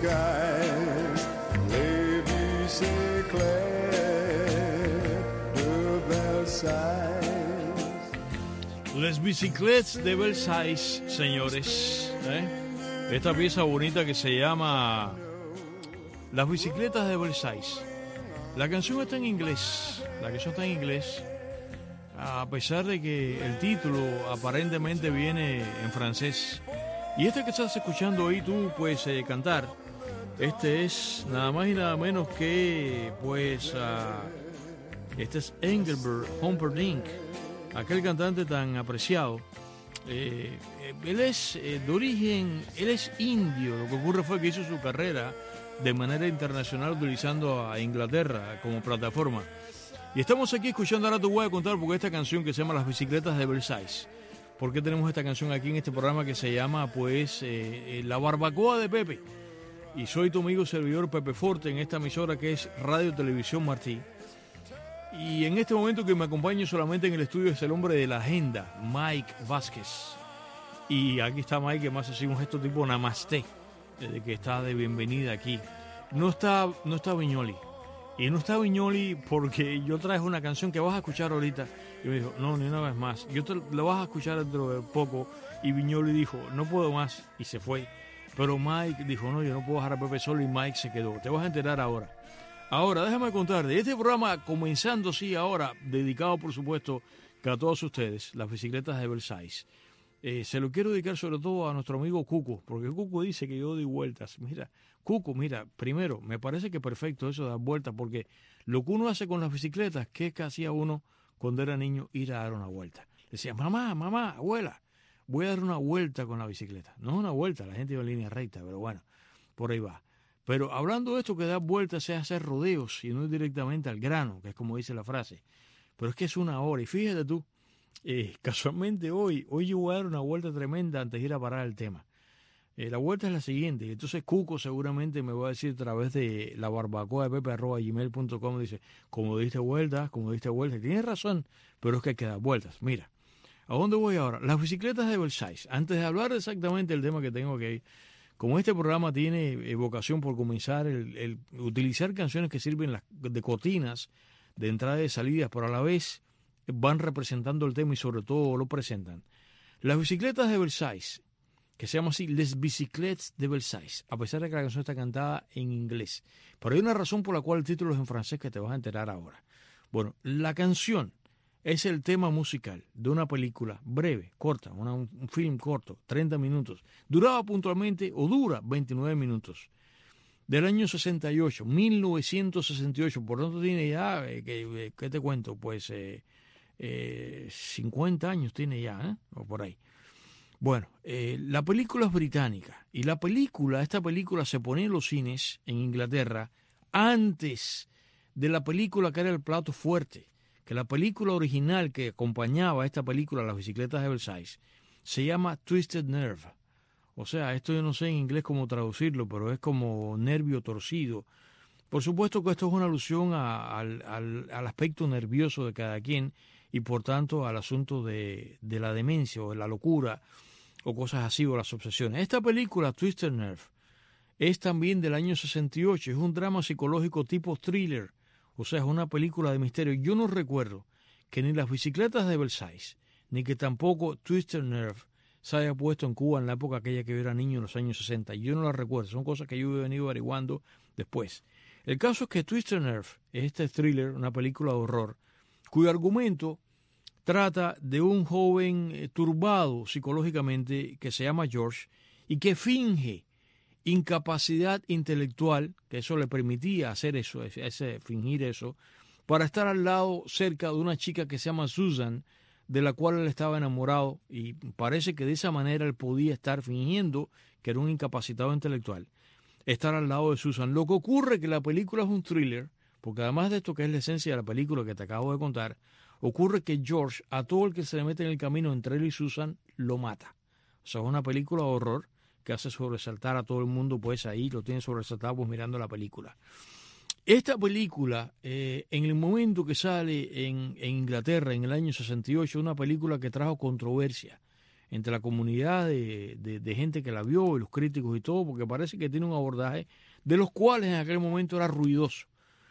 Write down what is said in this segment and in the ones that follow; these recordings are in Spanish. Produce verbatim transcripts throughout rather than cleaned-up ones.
skies, les bicyclettes de Versailles. Les Bicyclettes de Versailles, señores. ¿eh? Esta pieza bonita que se llama Las Bicicletas de Versailles. La canción está en inglés. La canción está en inglés. A pesar de que el título aparentemente viene en francés. Y este que estás escuchando ahí tú puedes eh, cantar. Este es nada más y nada menos que, pues, uh, este es Engelbert Humperdinck, aquel cantante tan apreciado. Eh, eh, él es eh, de origen, él es indio. Lo que ocurre fue que hizo su carrera de manera internacional utilizando a Inglaterra como plataforma. Y estamos aquí escuchando, ahora te voy a contar porque esta canción que se llama Las Bicicletas de Versailles. ¿Por qué tenemos esta canción aquí en este programa que se llama, pues, eh, eh, La Barbacoa de Pepe? Y soy tu amigo servidor Pepe Forte en esta emisora que es Radio Televisión Martí. Y en este momento que me acompaño solamente en el estudio es el hombre de la agenda, Mike Vázquez. Y aquí está Mike, que más hace un gesto tipo namaste, desde que está de bienvenida aquí. No está, no está Viñoli. Y no está Viñoli porque yo traje una canción que vas a escuchar ahorita. Y me dijo, no, ni una vez más. Yo te lo vas a escuchar dentro de poco. Y Viñoli dijo, no puedo más. Y se fue. Pero Mike dijo, no, yo no puedo dejar a Pepe solo. Y Mike se quedó. Te vas a enterar ahora. Ahora, déjame contar de este programa, comenzando, sí, ahora, dedicado, por supuesto, a todos ustedes, Las Bicicletas de Versailles. Eh, se lo quiero dedicar sobre todo a nuestro amigo Cuco, porque Cuco dice que yo doy vueltas. Mira, Cuco, mira, primero, me parece que perfecto eso de dar vueltas, porque lo que uno hace con las bicicletas, que es que hacía uno cuando era niño, ir a dar una vuelta. Decía, mamá, mamá, abuela, voy a dar una vuelta con la bicicleta. No es una vuelta, la gente iba en línea recta, pero bueno, por ahí va. Pero hablando de esto que dar vueltas es hacer rodeos y no ir directamente al grano, que es como dice la frase. Pero es que es una hora. Y fíjate tú, eh, casualmente hoy, hoy yo voy a dar una vuelta tremenda antes de ir a parar el tema. Eh, la vuelta es la siguiente. Entonces Cuco seguramente me va a decir a través de la barbacoa de pepe arroba gmail punto com, dice, como diste vueltas, como diste vueltas. Y tienes razón, pero es que hay que dar vueltas. Mira, ¿a dónde voy ahora? Las bicicletas de Versailles. Antes de hablar exactamente del tema que tengo que ir, como este programa tiene vocación por comenzar el, el utilizar canciones que sirven las, de cortinas, de entrada y de salidas, pero a la vez van representando el tema y sobre todo lo presentan. Las bicicletas de Versailles, que se llama así Les Bicyclettes de Versailles, a pesar de que la canción está cantada en inglés. Pero hay una razón por la cual el título es en francés que te vas a enterar ahora. Bueno, la canción es el tema musical de una película breve, corta, una, un film corto, treinta minutos. Duraba puntualmente, o dura, veintinueve minutos. Del año sesenta y ocho, mil novecientos sesenta y ocho. Por lo tanto tiene ya, eh, ¿qué, ¿qué te cuento? Pues eh, eh, cincuenta años tiene ya, ¿eh? O por ahí. Bueno, eh, la película es británica. Y la película, esta película se ponía en los cines en Inglaterra antes de la película que era el plato fuerte. Que la película original que acompañaba a esta película, Las Bicicletas de Versailles, se llama Twisted Nerve. O sea, esto yo no sé en inglés cómo traducirlo, pero es como nervio torcido. Por supuesto que esto es una alusión a, al, al, al aspecto nervioso de cada quien y por tanto al asunto de, de la demencia o de la locura o cosas así o las obsesiones. Esta película, Twisted Nerve, es también del año sesenta y ocho, es un drama psicológico tipo thriller. O sea, es una película de misterio. Yo no recuerdo que ni Las Bicicletas de Versailles, ni que tampoco Twisted Nerve se haya puesto en Cuba en la época aquella que yo era niño en los años sesenta. Yo no la recuerdo. Son cosas que yo he venido averiguando después. El caso es que Twisted Nerve es este thriller, una película de horror, cuyo argumento trata de un joven eh, turbado psicológicamente que se llama George y que finge incapacidad intelectual, que eso le permitía hacer eso, ese, fingir eso, para estar al lado cerca de una chica que se llama Susan, de la cual él estaba enamorado, y parece que de esa manera él podía estar fingiendo que era un incapacitado intelectual, estar al lado de Susan. Lo que ocurre es que la película es un thriller, porque además de esto que es la esencia de la película que te acabo de contar, ocurre que George, a todo el que se le mete en el camino entre él y Susan, lo mata. O sea, es una película de horror que hace sobresaltar a todo el mundo, pues ahí lo tiene sobresaltado pues mirando la película. Esta película, eh, en el momento que sale en, en Inglaterra, en el año sesenta y ocho, una película que trajo controversia entre la comunidad de, de, de gente que la vio y los críticos y todo, porque parece que tiene un abordaje de los cuales en aquel momento era ruidoso.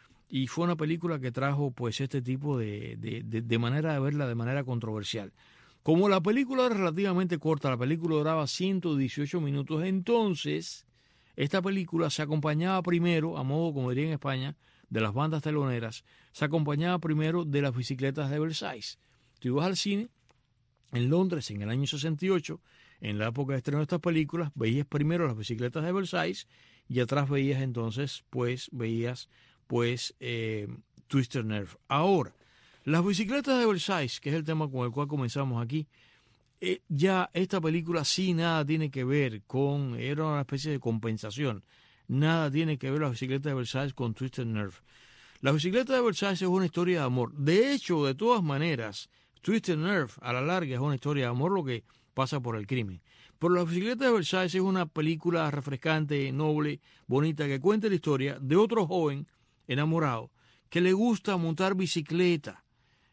Y fue una película que trajo pues este tipo de, de, de, de manera de verla de manera controversial. Como la película era relativamente corta, la película duraba ciento dieciocho minutos, entonces esta película se acompañaba primero, a modo como diría en España, de las bandas teloneras, se acompañaba primero de las bicicletas de Versailles. Tú ibas al cine en Londres en el año sesenta y ocho, en la época de estreno de estas películas, veías primero las bicicletas de Versailles y atrás veías entonces, pues, veías pues eh, Twisted Nerve. Ahora, las bicicletas de Versailles, que es el tema con el cual comenzamos aquí, eh, ya esta película sí nada tiene que ver con, era una especie de compensación, nada tiene que ver las bicicletas de Versailles con Twisted Nerve. La bicicleta de Versailles es una historia de amor. De hecho, de todas maneras, Twisted Nerve a la larga es una historia de amor, lo que pasa por el crimen. Pero La bicicleta de Versailles es una película refrescante, noble, bonita, que cuenta la historia de otro joven enamorado que le gusta montar bicicleta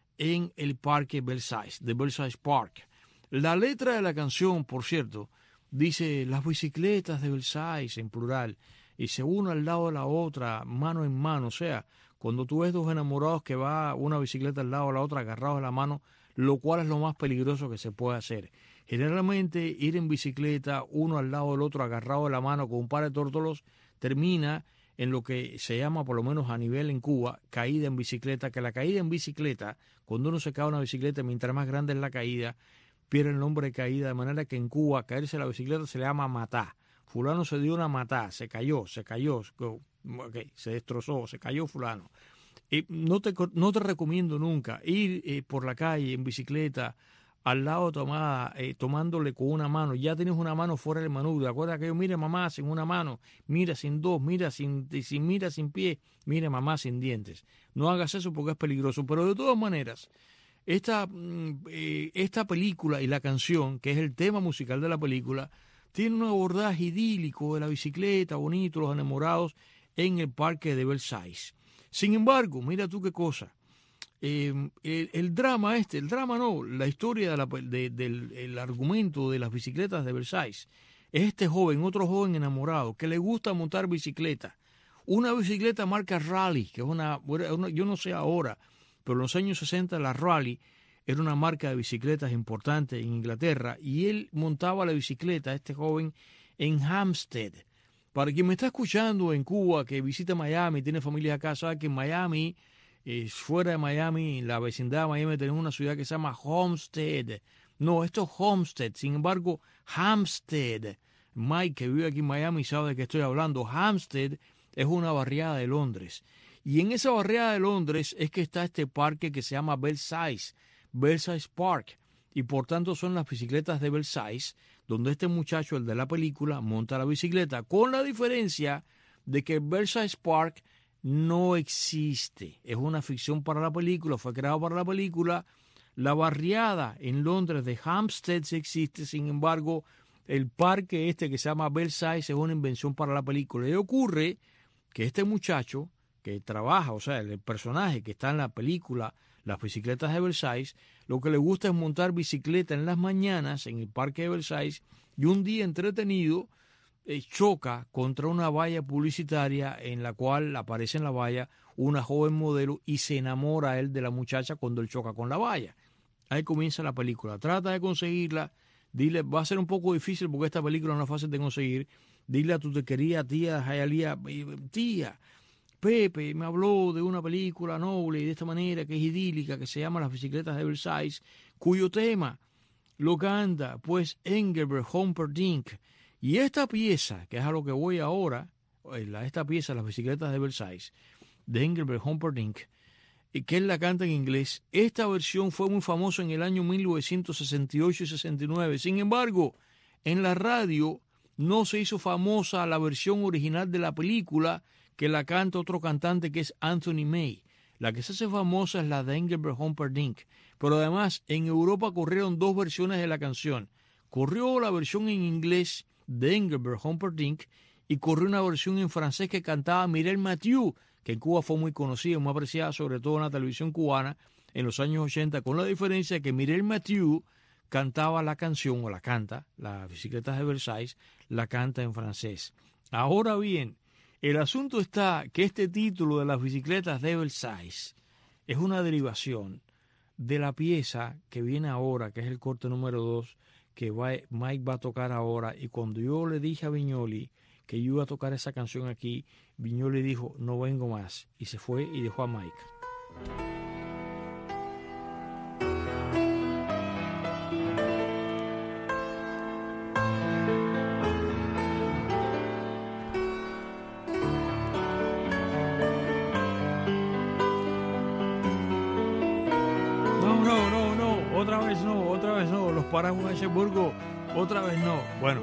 en el parque Versailles, de Versailles Park. La letra de la canción, por cierto, dice las bicicletas de Versailles en plural y se une al lado de la otra, mano en mano. O sea, cuando tú ves dos enamorados que va una bicicleta al lado de la otra agarrados de la mano, lo cual es lo más peligroso que se puede hacer. Generalmente ir en bicicleta uno al lado del otro agarrado de la mano con un par de tórtolos termina en lo que se llama, por lo menos a nivel en Cuba, caída en bicicleta, que la caída en bicicleta, cuando uno se cae de una bicicleta, mientras más grande es la caída, pierde el nombre de caída, de manera que en Cuba caerse de la bicicleta se le llama matá. Fulano se dio una matá, se cayó, se cayó, okay, se destrozó, se cayó fulano. Eh, no, te, no te recomiendo nunca ir eh, por la calle en bicicleta, al lado tomada, eh, tomándole con una mano, ya tienes una mano fuera del manubrio. Acuérdate que yo, mire mamá, sin una mano, mira sin dos, mira sin, sin mira sin pie, mire mamá sin dientes. No hagas eso porque es peligroso. Pero de todas maneras, esta, eh, esta película y la canción, que es el tema musical de la película, tiene un abordaje idílico de la bicicleta, bonito, los enamorados en el parque de Versailles. Sin embargo, mira tú qué cosa. Eh, el, el drama este, el drama no, la historia de la, de, del el argumento de las bicicletas de Versailles es este joven, otro joven enamorado que le gusta montar bicicleta, una bicicleta marca Raleigh, que es una, una yo no sé ahora, pero en los años sesenta la Raleigh era una marca de bicicletas importante en Inglaterra y él montaba la bicicleta, este joven, en Hampstead. Para quien me está escuchando en Cuba, que visita Miami, tiene familia acá, sabe que en Miami, Eh, fuera de Miami, la vecindad de Miami, tenemos una ciudad que se llama Homestead. No, esto es Homestead. Sin embargo, Hampstead, Mike, que vive aquí en Miami, sabe de qué estoy hablando. Hampstead es una barriada de Londres. Y en esa barriada de Londres es que está este parque que se llama Versailles, Versailles Park. Y por tanto son las bicicletas de Versailles, donde este muchacho, el de la película, monta la bicicleta. Con la diferencia de que Versailles Park no existe, es una ficción para la película, fue creada para la película. La barriada en Londres de Hampstead sí existe, sin embargo, el parque este que se llama Versailles es una invención para la película. Y ocurre que este muchacho que trabaja, o sea, el personaje que está en la película, Las bicicletas de Versailles, lo que le gusta es montar bicicleta en las mañanas en el parque de Versailles y un día entretenido choca contra una valla publicitaria en la cual aparece en la valla una joven modelo y se enamora él de la muchacha cuando él choca con la valla. Ahí comienza la película. Trata de conseguirla. Dile, va a ser un poco difícil porque esta película no es fácil de conseguir. Dile a tu te querida tía Jayalía, tía, Pepe me habló de una película noble y de esta manera que es idílica, que se llama Las bicicletas de Versailles, cuyo tema lo canta pues Engelbert Humperdinck. Y esta pieza, que es a lo que voy ahora, esta pieza, Las bicicletas de Versailles, de Engelbert Humperdinck, que él la canta en inglés, esta versión fue muy famosa en el año mil novecientos sesenta y ocho y sesenta y nueve. Sin embargo, en la radio no se hizo famosa la versión original de la película, que la canta otro cantante que es Anthony May. La que se hace famosa es la de Engelbert Humperdinck. Pero además, en Europa corrieron dos versiones de la canción. Corrió la versión en inglés de Engelbert Humperdinck y corrió una versión en francés que cantaba Mireille Mathieu, que en Cuba fue muy conocida y muy apreciada, sobre todo en la televisión cubana en los años ochenta, con la diferencia que Mireille Mathieu cantaba la canción, o la canta, las bicicletas de Versailles, la canta en francés. Ahora bien, el asunto está que este título de las bicicletas de Versailles es una derivación de la pieza que viene ahora, que es el corte número dos, que va, Mike va a tocar ahora. Y cuando yo le dije a Viñoly que yo iba a tocar esa canción aquí, Viñoly dijo, no vengo más, y se fue y dejó a Mike. Otra vez no, otra vez no, los paraguas de Cherburgo, otra vez no. Bueno,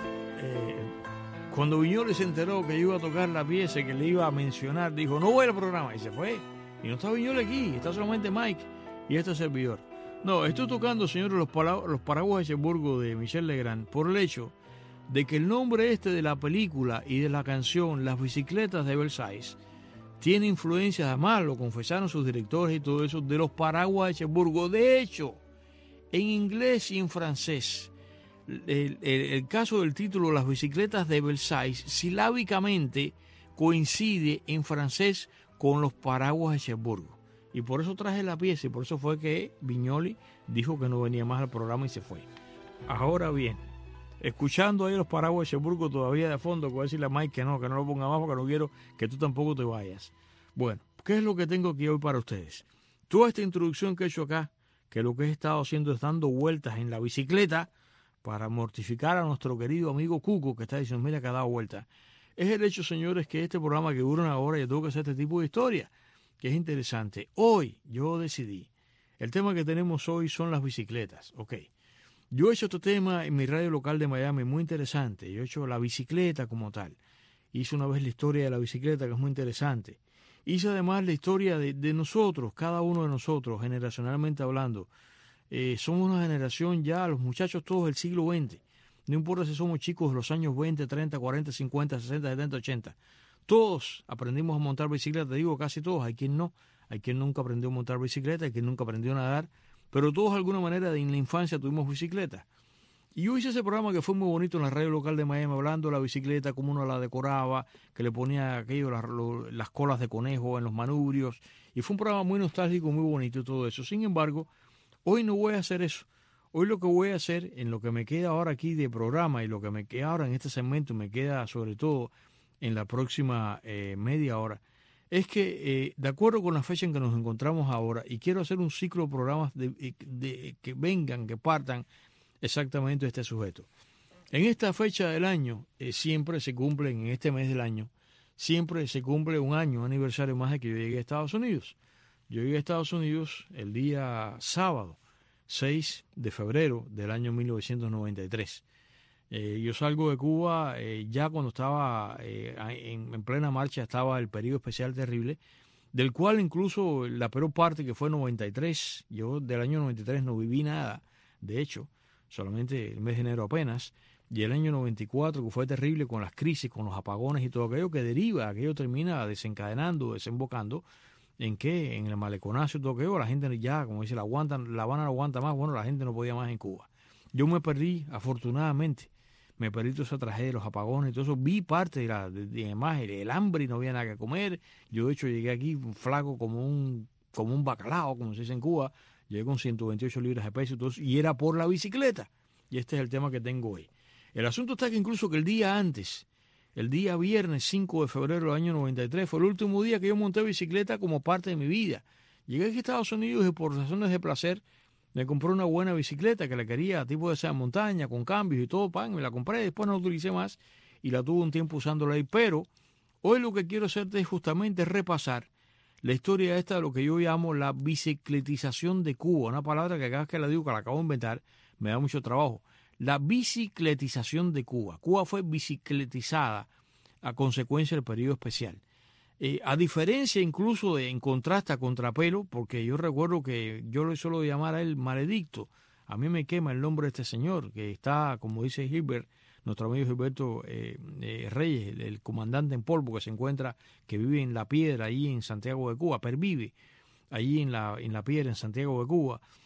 eh, cuando Viñoly se enteró que yo iba a tocar la pieza que le iba a mencionar, dijo, no voy al programa, y se fue. Y no está Viñoly aquí, está solamente Mike y este servidor. No, estoy tocando, señores, los, los paraguas de Cherburgo de Michel Legrand, por el hecho de que el nombre este de la película y de la canción Las bicicletas de Versailles tiene influencias, además lo confesaron sus directores y todo eso, de los paraguas de Cherburgo. De hecho, en inglés y en francés, el, el, el caso del título Las bicicletas de Versailles, silábicamente coincide en francés con los paraguas de Cherburgo. Y por eso traje la pieza y por eso fue que Viñoly dijo que no venía más al programa y se fue. Ahora bien, escuchando ahí los paraguas de Cherburgo todavía de fondo, voy a decirle a Mike que no, que no lo ponga más porque no quiero que tú tampoco te vayas. Bueno, ¿qué es lo que tengo aquí hoy para ustedes? Toda esta introducción que he hecho acá, que lo que he estado haciendo es dando vueltas en la bicicleta para mortificar a nuestro querido amigo Cuco, que está diciendo, mira que ha dado vueltas. Es el hecho, señores, que este programa que dura una hora, yo tengo que hacer este tipo de historia, que es interesante. Hoy yo decidí, el tema que tenemos hoy son las bicicletas, ok. Yo he hecho este tema en mi radio local de Miami, muy interesante. Yo he hecho la bicicleta como tal. Hice una vez la historia de la bicicleta, que es muy interesante. Hice además la historia de, de nosotros, cada uno de nosotros, generacionalmente hablando. Eh, somos una generación ya, los muchachos todos del siglo veinte. No importa si somos chicos de los años veinte, treinta, cuarenta, cincuenta, sesenta, setenta, ochenta. Todos aprendimos a montar bicicleta, te digo casi todos. Hay quien no, hay quien nunca aprendió a montar bicicleta, hay quien nunca aprendió a nadar. Pero todos de alguna manera en la infancia tuvimos bicicleta. Y yo hice ese programa que fue muy bonito en la radio local de Miami, hablando de la bicicleta, cómo uno la decoraba, que le ponía aquello, las, lo, las colas de conejo en los manubrios. Y fue un programa muy nostálgico, muy bonito y todo eso. Sin embargo, hoy no voy a hacer eso. Hoy lo que voy a hacer, en lo que me queda ahora aquí de programa y lo que me queda ahora en este segmento, me queda sobre todo en la próxima eh, media hora, es que, eh, de acuerdo con la fecha en que nos encontramos ahora, y quiero hacer un ciclo de programas de, de, de, que vengan, que partan exactamente de este sujeto. En esta fecha del año, eh, siempre se cumple, en este mes del año, siempre se cumple un año, un aniversario más de que yo llegué a Estados Unidos. Yo llegué a Estados Unidos el día sábado, seis de febrero del año mil novecientos noventa y tres. Eh, yo salgo de Cuba eh, ya cuando estaba eh, en, en plena marcha, estaba el periodo especial terrible, del cual incluso la peor parte, que fue noventa y tres, yo del año noventa y tres no viví nada, de hecho, solamente el mes de enero apenas, y el año noventa y cuatro, que fue terrible con las crisis, con los apagones y todo aquello que deriva, aquello termina desencadenando, desembocando, en que en el maleconazo y todo aquello, la gente ya, como dice, la, aguantan, la Habana no aguanta más, bueno, la gente no podía más en Cuba. Yo me perdí, afortunadamente, me perdí toda esa tragedia, los apagones y todo eso, vi parte de la, de, de, además, el, el hambre y no había nada que comer. Yo, de hecho, llegué aquí flaco como un, como un bacalao, como se dice en Cuba, llegué con ciento veintiocho libras de peso y todo eso, y era por la bicicleta. Y este es el tema que tengo hoy. El asunto está que incluso que el día antes, el día viernes cinco de febrero del año noventa y tres, fue el último día que yo monté bicicleta como parte de mi vida. Llegué aquí a Estados Unidos y por razones de placer me compré una buena bicicleta que la quería, tipo de esa montaña, con cambios y todo, pan, me la compré, después no la utilicé más y la tuve un tiempo usándola ahí. Pero hoy lo que quiero hacerte es justamente repasar la historia esta de lo que yo llamo la bicicletización de Cuba, una palabra que cada vez que la digo, que la acabo de inventar, me da mucho trabajo. La bicicletización de Cuba. Cuba fue bicicletizada a consecuencia del periodo especial. Eh, a diferencia incluso de, en contraste a contrapelo, porque yo recuerdo que yo le suelo llamar a él maledicto. A mí me quema el nombre de este señor, que está, como dice Gilbert, nuestro amigo Gilberto eh, eh, Reyes, el, el comandante en polvo que se encuentra, que vive en La Piedra, ahí en Santiago de Cuba, pervive allí en la, en la Piedra, en Santiago de Cuba.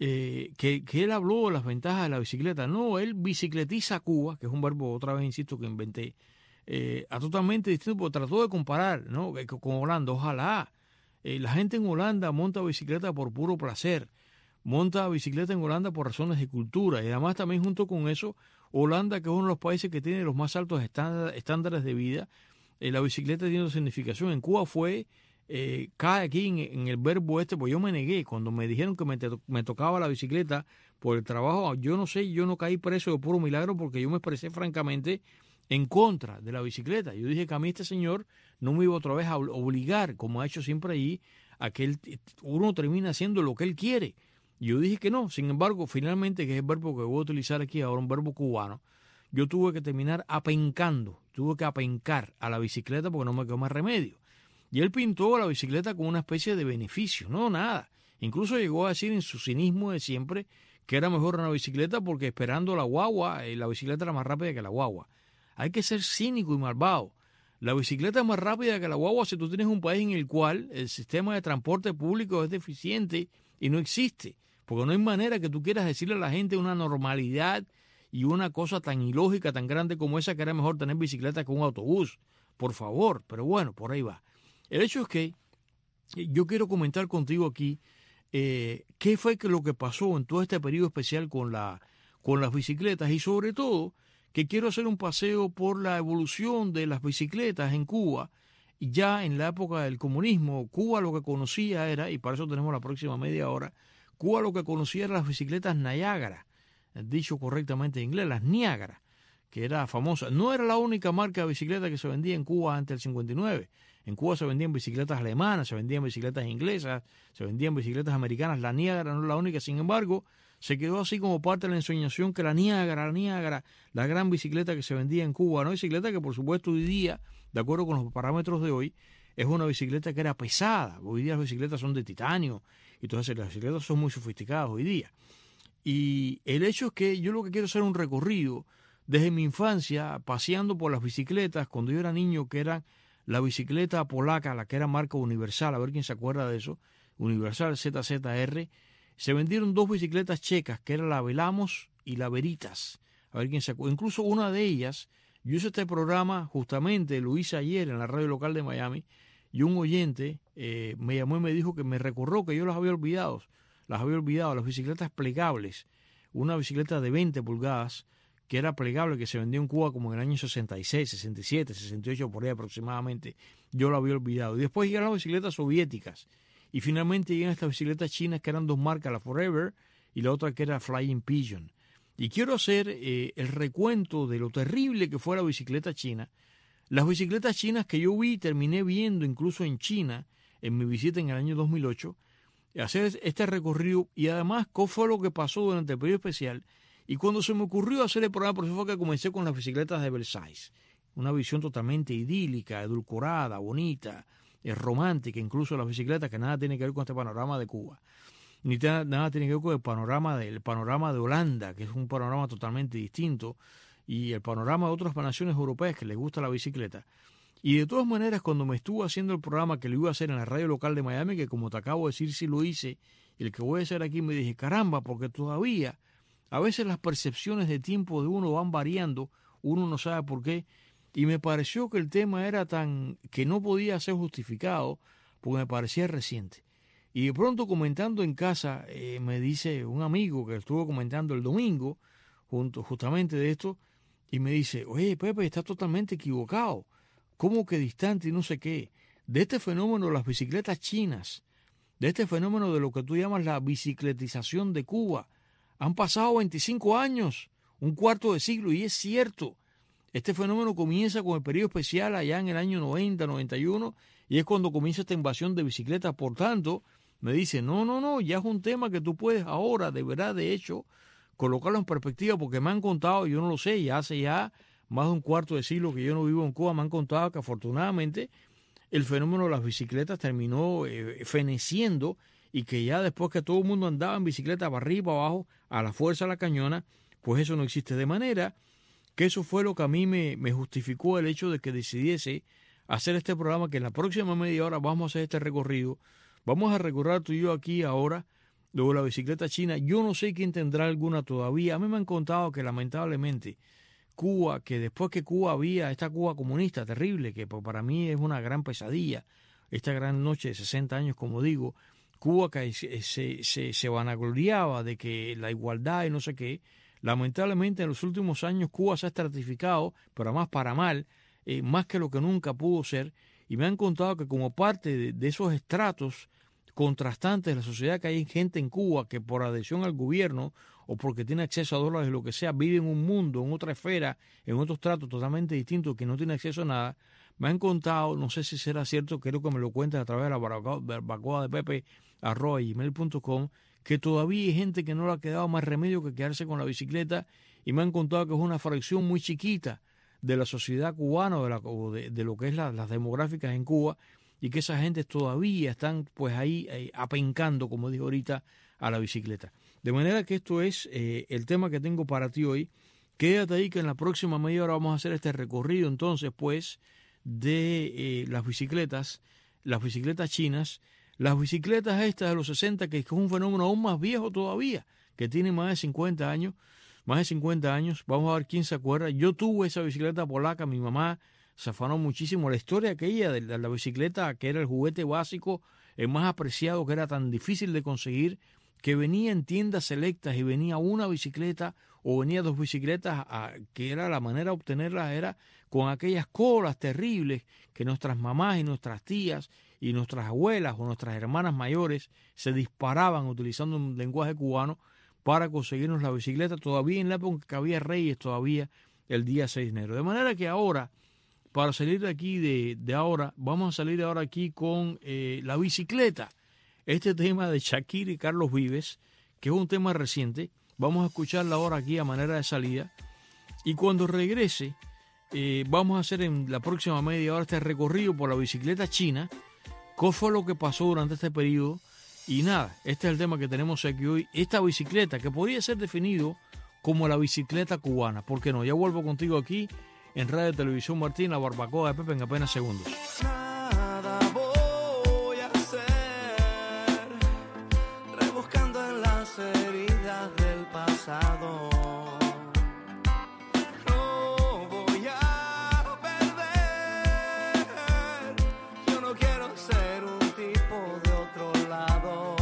eh, que, que él habló de las ventajas de la bicicleta. No, él bicicletiza Cuba, que es un verbo, otra vez insisto, que inventé, eh, a totalmente distinto, porque trató de comparar, ¿no?, con Holanda. Ojalá. Eh, la gente en Holanda monta bicicleta por puro placer, monta bicicleta en Holanda por razones de cultura, y además también junto con eso, Holanda, que es uno de los países que tiene los más altos estándares de vida, eh, la bicicleta tiene una significación. En Cuba fue, eh, cae aquí en, en el verbo este, pues yo me negué, cuando me dijeron que me, te, me tocaba la bicicleta por el trabajo, yo no sé, yo no caí preso de puro milagro, porque yo me expresé francamente en contra de la bicicleta. Yo dije que a mí este señor no me iba otra vez a obligar, como ha hecho siempre allí, a que él, uno termine haciendo lo que él quiere. Yo dije que no. Sin embargo, finalmente, que es el verbo que voy a utilizar aquí ahora, un verbo cubano, yo tuve que terminar apencando, tuve que apencar a la bicicleta porque no me quedó más remedio. Y él pintó a la bicicleta como una especie de beneficio, no, nada. Incluso llegó a decir en su cinismo de siempre que era mejor una bicicleta porque esperando la guagua, la bicicleta era más rápida que la guagua. Hay que ser cínico y malvado. La bicicleta es más rápida que la guagua si tú tienes un país en el cual el sistema de transporte público es deficiente y no existe. Porque no hay manera que tú quieras decirle a la gente una normalidad y una cosa tan ilógica, tan grande como esa, que era mejor tener bicicleta que un autobús. Por favor, pero bueno, por ahí va. El hecho es que yo quiero comentar contigo aquí eh, qué fue que lo que pasó en todo este periodo especial con, la, con las bicicletas, y sobre todo que quiero hacer un paseo por la evolución de las bicicletas en Cuba. Y ya en la época del comunismo, Cuba lo que conocía era, y para eso tenemos la próxima media hora, Cuba lo que conocía eran las bicicletas Niagara, dicho correctamente en inglés, las Niagara, que era famosa. No era la única marca de bicicleta que se vendía en Cuba antes del cincuenta y nueve. En Cuba se vendían bicicletas alemanas, se vendían bicicletas inglesas, se vendían bicicletas americanas. La Niagara no es la única. Sin embargo, se quedó así como parte de la ensoñación que la Niagara, la Niagara, la gran bicicleta que se vendía en Cuba, una bicicleta que por supuesto hoy día, de acuerdo con los parámetros de hoy, es una bicicleta que era pesada. Hoy día las bicicletas son de titanio y todas las bicicletas son muy sofisticadas hoy día. Y el hecho es que yo lo que quiero es hacer un recorrido desde mi infancia, paseando por las bicicletas, cuando yo era niño, que eran la bicicleta polaca, la que era marca Universal, a ver quién se acuerda de eso, Universal Z Z R. Se vendieron dos bicicletas checas, que eran la Velamos y la Veritas, a ver quién se acuerda. Incluso una de ellas, yo hice este programa, justamente lo hice ayer en la radio local de Miami, y un oyente eh, me llamó y me dijo que me recordó que yo las había olvidado, las había olvidado, las bicicletas plegables, una bicicleta de veinte pulgadas, que era plegable, que se vendió en Cuba como en el año sesenta y seis, sesenta y siete, sesenta y ocho, por ahí aproximadamente, yo la había olvidado. Y después llegaron las bicicletas soviéticas, y finalmente llegan estas bicicletas chinas, que eran dos marcas, la Forever y la otra que era Flying Pigeon. Y quiero hacer eh, el recuento de lo terrible que fue la bicicleta china. Las bicicletas chinas que yo vi, terminé viendo incluso en China, en mi visita en el año dos mil ocho, hacer este recorrido, y además qué fue lo que pasó durante el periodo especial. Y cuando se me ocurrió hacer el programa, por eso fue que comencé con las bicicletas de Versailles, una visión totalmente idílica, edulcorada, bonita, eh, romántica, incluso las bicicletas, que nada tiene que ver con este panorama de Cuba, ni te, nada tiene que ver con el panorama, de, el panorama de Holanda, que es un panorama totalmente distinto, y el panorama de otras naciones europeas que les gusta la bicicleta. Y de todas maneras, cuando me estuvo haciendo el programa que lo iba a hacer en la radio local de Miami, que como te acabo de decir, sí lo hice, y el que voy a hacer aquí, me dije, caramba, porque todavía a veces las percepciones de tiempo de uno van variando, uno no sabe por qué, y me pareció que el tema era tan que no podía ser justificado, porque me parecía reciente. Y de pronto, comentando en casa, eh, me dice un amigo que estuvo comentando el domingo, junto, justamente de esto, y me dice, oye, Pepe, estás totalmente equivocado. ¿Cómo que distante y no sé qué? De este fenómeno de las bicicletas chinas, de este fenómeno de lo que tú llamas la bicicletización de Cuba, han pasado veinticinco años, un cuarto de siglo, y es cierto. Este fenómeno comienza con el periodo especial allá en el año noventa, noventa y uno, y es cuando comienza esta invasión de bicicletas. Por tanto, me dice, no, no, no, ya es un tema que tú puedes ahora, de verdad, de hecho, colocarlo en perspectiva, porque me han contado, yo no lo sé, ya hace ya más de un cuarto de siglo que yo no vivo en Cuba, me han contado que afortunadamente el fenómeno de las bicicletas terminó eh, feneciendo, y que ya después que todo el mundo andaba en bicicleta para arriba y para abajo, a la fuerza a la cañona, pues eso no existe. De manera que eso fue lo que a mí me, me justificó el hecho de que decidiese hacer este programa, que en la próxima media hora vamos a hacer este recorrido. Vamos a recorrer tú y yo aquí ahora Luego la bicicleta china, yo no sé quién tendrá alguna todavía. A mí me han contado que lamentablemente Cuba, que después que Cuba había esta Cuba comunista terrible, que para mí es una gran pesadilla, esta gran noche de sesenta años, como digo, Cuba que se, se, se vanagloriaba de que la igualdad y no sé qué. Lamentablemente en los últimos años Cuba se ha estratificado, pero además para mal, eh, más que lo que nunca pudo ser, y me han contado que como parte de, de esos estratos contrastantes de la sociedad, que hay gente en Cuba que por adhesión al gobierno o porque tiene acceso a dólares o lo que sea, vive en un mundo, en otra esfera, en otros tratos totalmente distintos, que no tiene acceso a nada. Me han contado, no sé si será cierto, creo que me lo cuentan a través de la barbacoa de Pepe arroba gmail punto com, que todavía hay gente que no le ha quedado más remedio que quedarse con la bicicleta, y me han contado que es una fracción muy chiquita de la sociedad cubana o de, la, o de, de lo que es la, las demográficas en Cuba, y que esa gente todavía están pues ahí eh, apencando, como dijo ahorita, a la bicicleta. De manera que esto es eh, el tema que tengo para ti hoy. Quédate ahí que en la próxima media hora vamos a hacer este recorrido entonces pues de eh, las bicicletas, las bicicletas chinas, las bicicletas estas de los sesenta, que es un fenómeno aún más viejo todavía, que tiene más de cincuenta años, más de cincuenta años. Vamos a ver quién se acuerda. Yo tuve esa bicicleta polaca, mi mamá se afanó muchísimo. La historia aquella de la bicicleta, que era el juguete básico, el más apreciado, que era tan difícil de conseguir, que venía en tiendas selectas y venía una bicicleta o venía dos bicicletas, a, que era la manera de obtenerlas, era con aquellas colas terribles que nuestras mamás y nuestras tías y nuestras abuelas o nuestras hermanas mayores se disparaban utilizando un lenguaje cubano para conseguirnos la bicicleta, todavía en la época que había reyes, todavía el día seis de enero. De manera que ahora, para salir de aquí, de, de ahora, vamos a salir ahora aquí con eh, la bicicleta. Este tema de Shakira y Carlos Vives, que es un tema reciente, vamos a escucharla ahora aquí a manera de salida. Y cuando regrese, eh, vamos a hacer en la próxima media hora este recorrido por la bicicleta china. ¿Qué fue lo que pasó durante este periodo? Y nada, este es el tema que tenemos aquí hoy. Esta bicicleta, que podría ser definido como la bicicleta cubana. ¿Por qué no? Ya vuelvo contigo aquí en Radio Televisión Martín, la barbacoa de Pepe, en apenas segundos. Nada voy a hacer, rebuscando en las heridas del pasado. No voy a perder, yo no quiero ser un tipo de otro lado.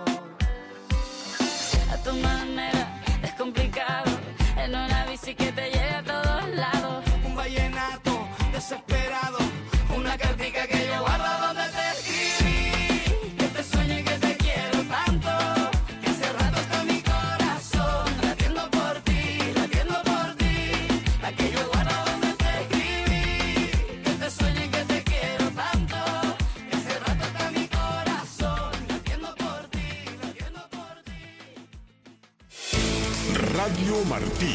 A tu manera es complicado, en una bici que te lleve a todos lados. Un vallenato desesperado, una cartica que yo guardo donde te escribí, que te sueño y que te quiero tanto, que hace rato está mi corazón latiendo por ti, latiendo por ti, la que yo guardo donde te escribí, que te sueño y que te quiero tanto, que hace rato está mi corazón latiendo por ti, latiendo por ti. Radio Martí.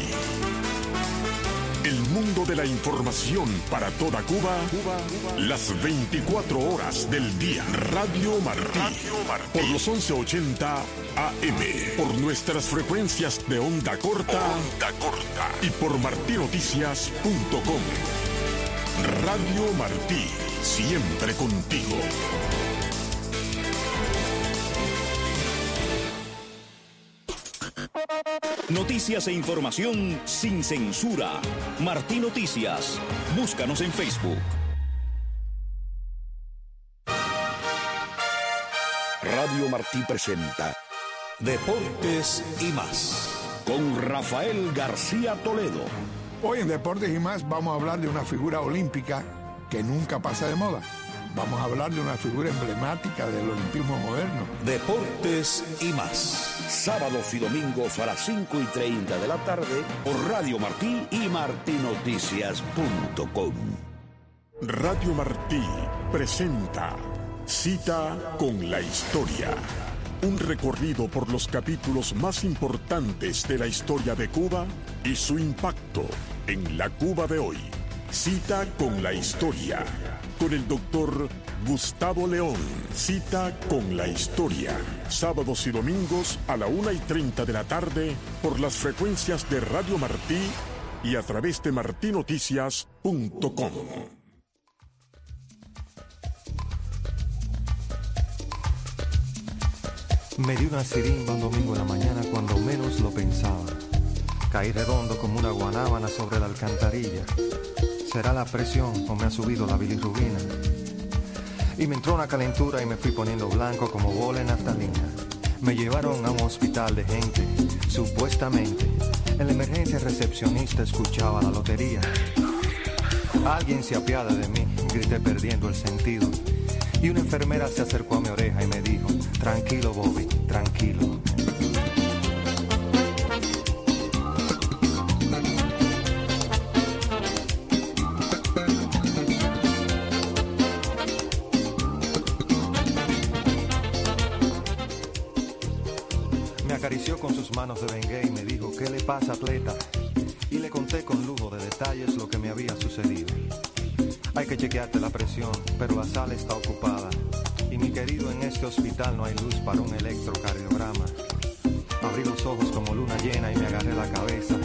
El mundo de la información para toda Cuba, Cuba, Cuba, las veinticuatro horas del día. Radio Martí. Radio Martí. Por los once ochenta A M. Por nuestras frecuencias de onda corta. Onda corta. Y por martí noticias punto com. Radio Martí. Siempre contigo. Noticias e información sin censura. Martí Noticias. Búscanos en Facebook. Radio Martí presenta Deportes y más, con Rafael García Toledo. Hoy en Deportes y más vamos a hablar de una figura olímpica que nunca pasa de moda. Vamos a hablar de una figura emblemática del olimpismo moderno. Deportes y más, sábados y domingos a las cinco y treinta de la tarde por Radio Martí y martí noticias punto com. Radio Martí presenta Cita con la Historia. Un recorrido por los capítulos más importantes de la historia de Cuba y su impacto en la Cuba de hoy. Cita con la Historia. Con el doctor Gustavo León. Cita con la Historia. Sábados y domingos a la una y treinta de la tarde por las frecuencias de Radio Martí y a través de martí noticias punto com. Me di una sirimba un domingo en la mañana cuando menos lo pensaba. Caí redondo como una guanábana sobre la alcantarilla. ¿Será la presión o me ha subido la bilirrubina? Y me entró una calentura y me fui poniendo blanco como bola en naftalina. Me llevaron a un hospital de gente, supuestamente. En la emergencia recepcionista escuchaba la lotería. Alguien se apiada de mí, grité perdiendo el sentido. Y una enfermera se acercó a mi oreja y me dijo: tranquilo, Bobby, tranquilo. Me acarició con sus manos de bengué y me dijo: ¿qué le pasa, atleta? Y le conté con lujo de detalles lo que me había sucedido. Hay que chequearte la presión, pero la sala está ocupada. Y mi querido, en este hospital no hay luz para un electrocardiograma. Abrí los ojos como luna llena y me agarré la cabeza.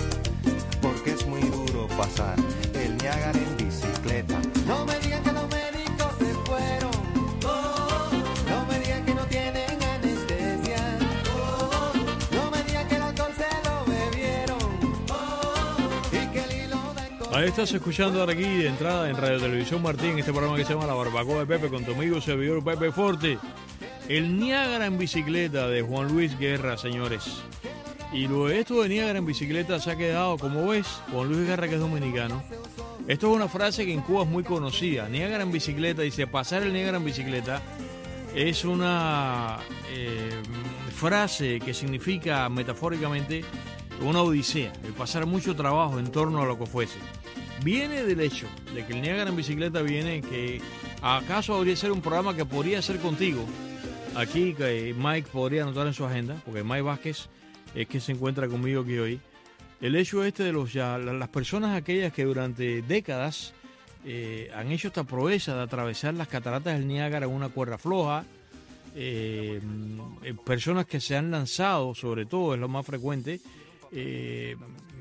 Porque es muy duro pasar el Niágara en bicicleta. No me digan que los médicos se fueron. Oh, no me digan que no tienen anestesia. Oh, no me digan que el alcohol se lo bebieron. Oh, y que el hilo de... Ahí estás escuchando ahora aquí de entrada en Radio Televisión Martín, en este programa que se llama La Barbacoa de Pepe, con tu amigo servidor Pepe Forte. El Niágara en bicicleta de Juan Luis Guerra, señores. Y lo de esto de Niágara en bicicleta se ha quedado, como ves, Juan Luis Guerra, que es dominicano. Esto es una frase que en Cuba es muy conocida. Niágara en bicicleta, dice, pasar el Niágara en bicicleta es una eh, frase que significa metafóricamente una odisea, el pasar mucho trabajo en torno a lo que fuese. Viene del hecho de que el Niágara en bicicleta viene que acaso habría ser un programa que podría ser contigo. Aquí que Mike podría anotar en su agenda, porque Mike Vázquez es que se encuentra conmigo aquí hoy. El hecho este de los ya, las personas aquellas que durante décadas eh, han hecho esta proeza de atravesar las cataratas del Niágara en una cuerda floja, eh, personas que se han lanzado, sobre todo es lo más frecuente, eh,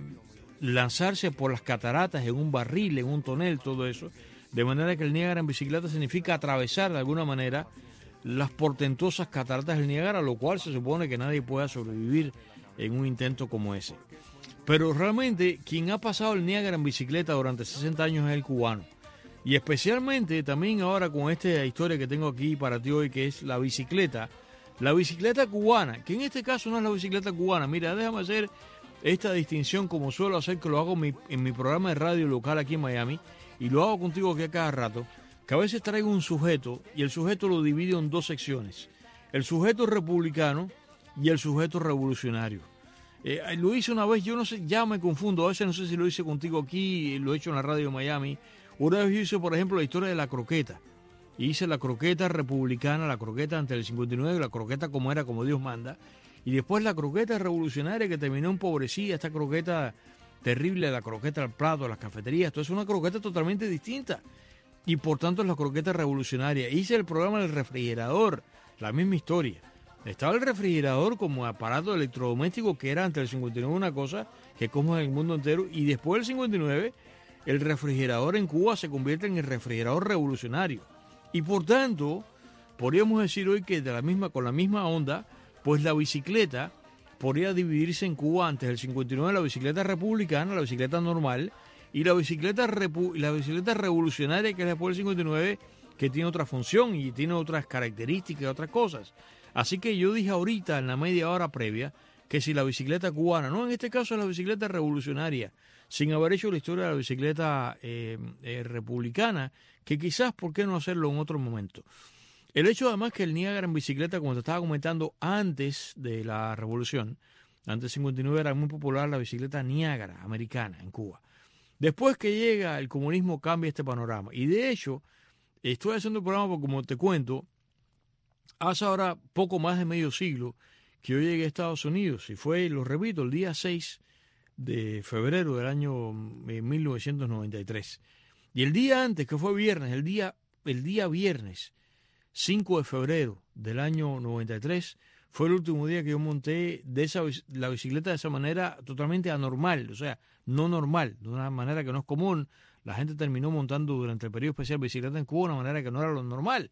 lanzarse por las cataratas en un barril, en un tonel, todo eso, de manera que el Niágara en bicicleta significa atravesar de alguna manera las portentosas cataratas del Niágara, lo cual se supone que nadie pueda sobrevivir en un intento como ese. Pero realmente quien ha pasado el Niágara en bicicleta durante sesenta años es el cubano. Y especialmente también ahora con esta historia que tengo aquí para ti hoy, que es la bicicleta, la bicicleta cubana, que en este caso no es la bicicleta cubana. Mira, déjame hacer esta distinción como suelo hacer, que lo hago en mi, en mi programa de radio local aquí en Miami, y lo hago contigo aquí a cada rato, que a veces traigo un sujeto y el sujeto lo divido en dos secciones: el sujeto republicano y el sujeto revolucionario. Eh, lo hice una vez, yo no sé, ya me confundo, a veces no sé si lo hice contigo aquí, lo he hecho en la radio de Miami. Una vez hice, por ejemplo, la historia de la croqueta. Hice la croqueta republicana, la croqueta ante el cincuenta y nueve, la croqueta como era, como Dios manda, y después la croqueta revolucionaria que terminó empobrecida, esta croqueta terrible, la croqueta al plato, las cafeterías. Esto es una croqueta totalmente distinta. Y por tanto es la croqueta revolucionaria. Hice el programa del refrigerador, la misma historia. Estaba el refrigerador como aparato electrodoméstico que era ante el cincuenta y nueve una cosa que como en el mundo entero, y después del cincuenta y nueve el refrigerador en Cuba se convierte en el refrigerador revolucionario. Y por tanto, podríamos decir hoy que de la misma, con la misma onda, pues la bicicleta podría dividirse en Cuba antes del cincuenta y nueve, la bicicleta republicana, la bicicleta normal, y la bicicleta, repu la bicicleta revolucionaria, que es después del cincuenta y nueve, que tiene otra función y tiene otras características y otras cosas. Así que yo dije ahorita, en la media hora previa, que si la bicicleta cubana, no, en este caso es la bicicleta revolucionaria, sin haber hecho la historia de la bicicleta eh, eh, republicana, que quizás, ¿por qué no hacerlo en otro momento? El hecho además que el Niágara en bicicleta, como te estaba comentando, antes de la revolución, antes del cincuenta y nueve era muy popular la bicicleta Niágara americana en Cuba. Después que llega el comunismo cambia este panorama. Y de hecho, estoy haciendo el programa porque, como te cuento, hace ahora poco más de medio siglo que yo llegué a Estados Unidos, y fue, lo repito, el día seis de febrero del año mil novecientos noventa y tres. Y el día antes, que fue viernes, el día, el día viernes, cinco de febrero del año noventa y tres, fue el último día que yo monté de esa, la bicicleta de esa manera totalmente anormal, o sea, no normal, de una manera que no es común. La gente terminó montando durante el periodo especial bicicleta en Cuba de una manera que no era lo normal.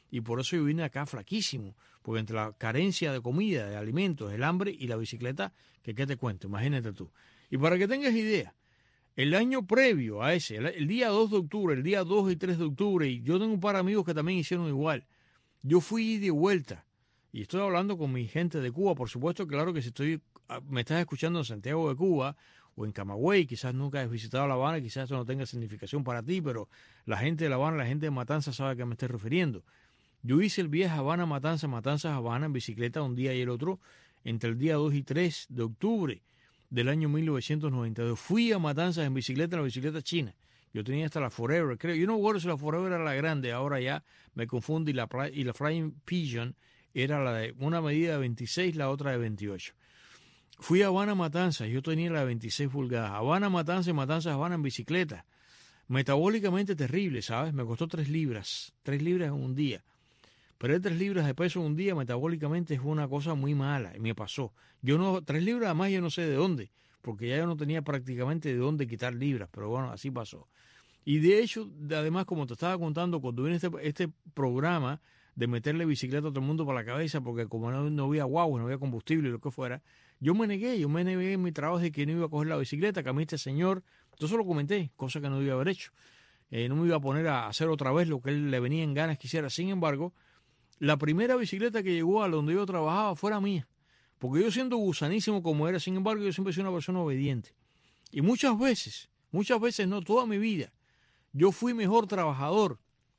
Y por eso yo vine acá flaquísimo, porque entre la carencia de comida, de alimentos, el hambre y la bicicleta, que qué te cuento, imagínate tú. Y para que tengas idea, el año previo a ese, el, el día dos de octubre, el día dos y tres de octubre, y yo tengo un par de amigos que también hicieron igual, yo fui de vuelta, y estoy hablando con mi gente de Cuba, por supuesto, claro que si estoy, me estás escuchando en Santiago de Cuba, o en Camagüey, quizás nunca has visitado La Habana, quizás eso no tenga significación para ti, pero la gente de La Habana, la gente de Matanzas sabe a qué me estoy refiriendo. Yo hice el viaje Habana-Matanzas, Matanzas-Habana en bicicleta un día y el otro, entre el día dos y tres de octubre del año mil novecientos noventa y dos. Fui a Matanzas en bicicleta, en la bicicleta china. Yo tenía hasta la Forever, creo. Yo no me acuerdo si la Forever era la grande, ahora ya me confundo, y la, y la Flying Pigeon era la de una medida de veintiséis, la otra de veintiocho. Fui a Habana, Matanzas, yo tenía la de veintiséis pulgadas. Habana, Matanzas y Matanzas, Habana en bicicleta. Metabólicamente terrible, ¿sabes? Me costó tres libras, tres libras en un día. Perder tres libras de peso en un día metabólicamente es una cosa muy mala, y me pasó. Yo no, tres libras además yo no sé de dónde, porque ya yo no tenía prácticamente de dónde quitar libras, pero bueno, así pasó. Y de hecho, además, como te estaba contando, cuando vine este, este programa de meterle bicicleta a todo el mundo por la cabeza, porque como no, no había guagua, no había combustible, lo que fuera, yo me negué, yo me negué en mi trabajo de que no iba a coger la bicicleta, que a mí este señor, yo solo comenté, cosa que no iba a haber hecho. Eh, no me iba a poner a hacer otra vez lo que él le venía en ganas que hiciera. Sin embargo, la primera bicicleta que llegó a donde yo trabajaba fuera mía, porque yo siendo gusanísimo como era, sin embargo, yo siempre soy una persona obediente. Y muchas veces, muchas veces no, toda mi vida, yo fui mejor trabajador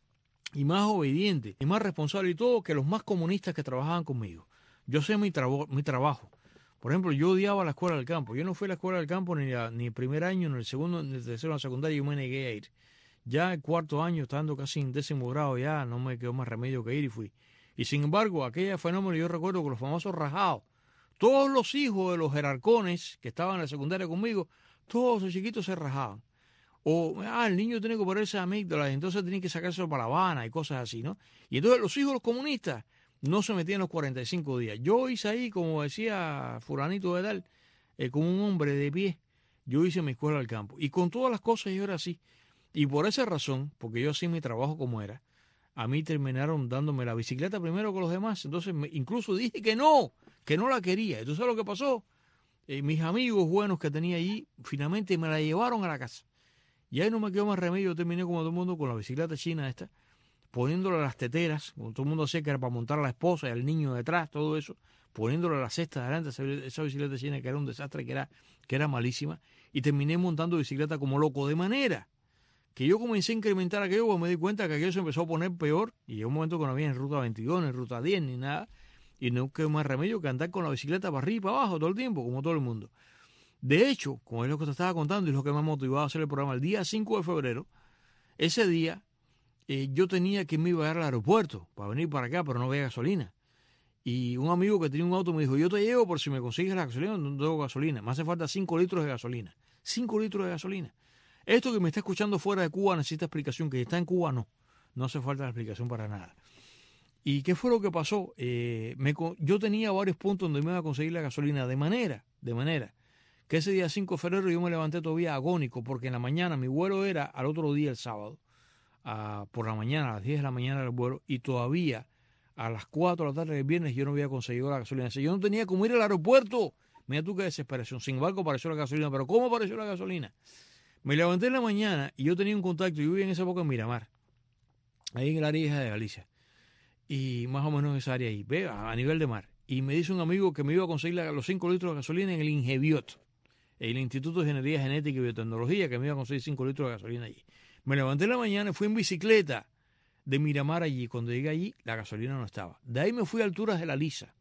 y más obediente y más responsable y todo que los más comunistas que trabajaban conmigo. Yo sé mi, trabo, mi trabajo. Por ejemplo, yo odiaba la escuela del campo. Yo no fui a la escuela del campo ni, la, ni el primer año, ni el segundo, ni el tercero, ni la secundaria, yo me negué a ir. Ya el cuarto año, estando casi en décimo grado, ya no me quedó más remedio que ir y fui. Y sin embargo, aquella fenómeno yo recuerdo que los famosos rajados, todos los hijos de los jerarcones que estaban en la secundaria conmigo, todos los chiquitos se rajaban. O, ah, el niño tiene que ponerse amígdalas, entonces tiene que sacárselo para La Habana y cosas así, ¿no? Y entonces los hijos de los comunistas no se metían los cuarenta y cinco días. Yo hice ahí, como decía fulanito de tal, eh, como un hombre de pie, yo hice mi escuela al campo. Y con todas las cosas yo era así. Y por esa razón, porque yo hacía mi trabajo como era, a mí terminaron dándome la bicicleta primero que los demás. Entonces me, incluso dije que no, que no la quería. Entonces lo que pasó, eh, mis amigos buenos que tenía allí, finalmente me la llevaron a la casa. Y ahí no me quedó más remedio, yo terminé como todo el mundo con la bicicleta china esta, poniéndole las teteras, como todo el mundo hacía que era para montar a la esposa y al niño detrás, todo eso, poniéndole la cesta adelante, esa, esa bicicleta china que era un desastre, que era, que era malísima, y terminé montando bicicleta como loco, de manera que yo comencé a incrementar aquello, porque me di cuenta que aquello se empezó a poner peor, y llegó un momento que no había en ruta veintidós, en ruta diez, ni nada, y no quedó más remedio que andar con la bicicleta para arriba y para abajo todo el tiempo, como todo el mundo. De hecho, como es lo que te estaba contando y es lo que me ha motivado a hacer el programa, el día cinco de febrero, ese día eh, yo tenía que me iba a ir al aeropuerto para venir para acá, pero no había gasolina. Y un amigo que tenía un auto me dijo, yo te llevo por si me consigues la gasolina, no tengo gasolina. Me hace falta cinco litros de gasolina. cinco litros de gasolina. Esto que me está escuchando fuera de Cuba necesita explicación, que está en Cuba no. No hace falta la explicación para nada. ¿Y qué fue lo que pasó? Eh, me, yo tenía varios puntos donde me iba a conseguir la gasolina, de manera, de manera, que ese día cinco de febrero yo me levanté todavía agónico, porque en la mañana mi vuelo era al otro día, el sábado, a, por la mañana, a las diez de la mañana el vuelo, y todavía a las cuatro de la tarde del viernes yo no había conseguido la gasolina. O sea, yo no tenía como ir al aeropuerto. Mira tú qué desesperación. Sin embargo, apareció la gasolina. ¿Pero cómo apareció la gasolina? Me levanté en la mañana y yo tenía un contacto. Yo vivía en esa época en Miramar, ahí en el área de Galicia, y más o menos en esa área ahí, ve, a nivel de mar. Y me dice un amigo que me iba a conseguir la, los cinco litros de gasolina en el INGEBIOT, el Instituto de Ingeniería Genética y Biotecnología, que me iba a conseguir cinco litros de gasolina allí. Me levanté en la mañana y fui en bicicleta de Miramar allí. Cuando llegué allí, la gasolina no estaba. De ahí me fui a alturas de La Lisa.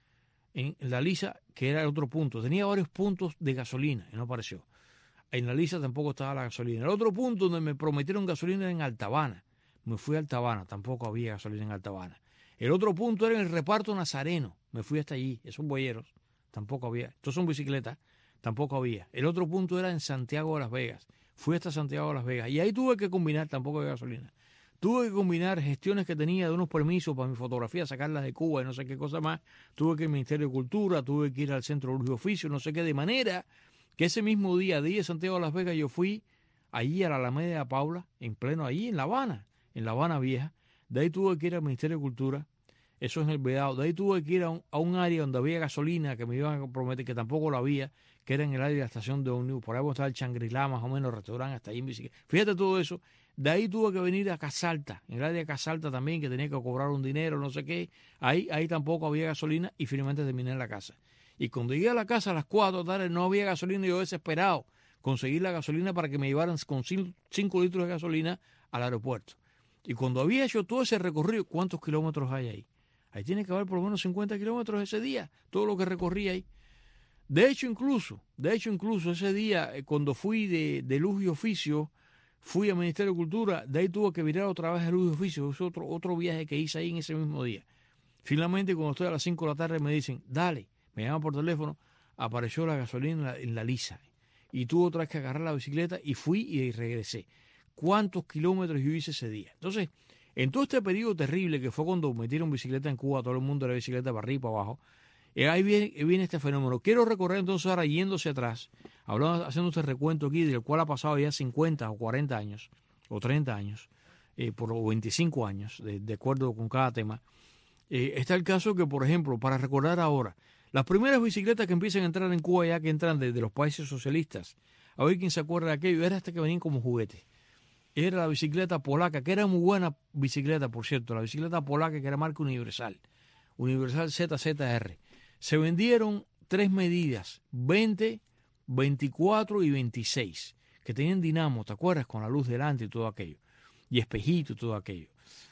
En La Lisa, que era el otro punto. Tenía varios puntos de gasolina y no apareció. En La Lisa tampoco estaba la gasolina. El otro punto donde me prometieron gasolina era en Alta Habana. Me fui a Alta Habana, tampoco había gasolina en Alta Habana. El otro punto era en el reparto Nazareno. Me fui hasta allí, esos boyeros, tampoco había. Estos son bicicletas, tampoco había. El otro punto era en Santiago de Las Vegas. Fui hasta Santiago de Las Vegas y ahí tuve que combinar, tampoco había gasolina. Tuve que combinar gestiones que tenía de unos permisos para mi fotografía, sacarlas de Cuba y no sé qué cosa más. Tuve que ir al Ministerio de Cultura, tuve que ir al Centro de Oficio, no sé qué, de manera que ese mismo día, día de Santiago de Las Vegas, yo fui allí a la Alameda de Paula, en pleno allí en La Habana, en La Habana Vieja, De ahí tuve que ir al Ministerio de Cultura, eso es en el Vedado. De ahí tuve que ir a un, a un área donde había gasolina que me iban a prometer, que tampoco lo había, que era en el área de la estación de ómnibus. Por ahí estaba el Shangri-La, más o menos, restaurante, hasta ahí en bicicleta. Fíjate todo eso. De ahí tuve que venir a Casalta, en el área de Casalta también, que tenía que cobrar un dinero, no sé qué. Ahí, ahí tampoco había gasolina y finalmente terminé en la casa. Y cuando llegué a la casa a las cuatro de la tarde no había gasolina y yo desesperado conseguir la gasolina para que me llevaran con cinco litros de gasolina al aeropuerto. Y cuando había hecho todo ese recorrido, ¿cuántos kilómetros hay ahí? Ahí tiene que haber por lo menos cincuenta kilómetros ese día, todo lo que recorrí ahí. De hecho, incluso, de hecho, incluso ese día, eh, cuando fui de, de luz y oficio, fui al Ministerio de Cultura, de ahí tuve que virar otra vez a luz y oficio, es otro, otro viaje que hice ahí en ese mismo día. Finalmente, cuando estoy a las cinco de la tarde, me dicen, dale, me llaman por teléfono, apareció la gasolina en la, en la lisa. Y tuve otra vez que agarrar la bicicleta y fui y regresé. ¿Cuántos kilómetros yo hice ese día? Entonces, en todo este periodo terrible que fue cuando metieron bicicleta en Cuba, todo el mundo era bicicleta para arriba y para abajo, eh, ahí viene, viene este fenómeno. Quiero recorrer entonces ahora yéndose atrás, hablando, haciendo este recuento aquí, del cual ha pasado ya cincuenta o cuarenta años, o treinta años, eh, por o veinticinco años, de, de acuerdo con cada tema. Eh, está el caso que, por ejemplo, para recordar ahora, las primeras bicicletas que empiezan a entrar en Cuba, ya que entran de, de los países socialistas, a ver quién se acuerda de aquello, era hasta que venían como juguetes. Era la bicicleta polaca, que era muy buena bicicleta, por cierto, la bicicleta polaca que era marca Universal, Universal Z Z R. Se vendieron tres medidas, veinte, veinticuatro y veintiséis, que tenían dinamo, ¿te acuerdas? Con la luz delante y todo aquello, y espejito y todo aquello.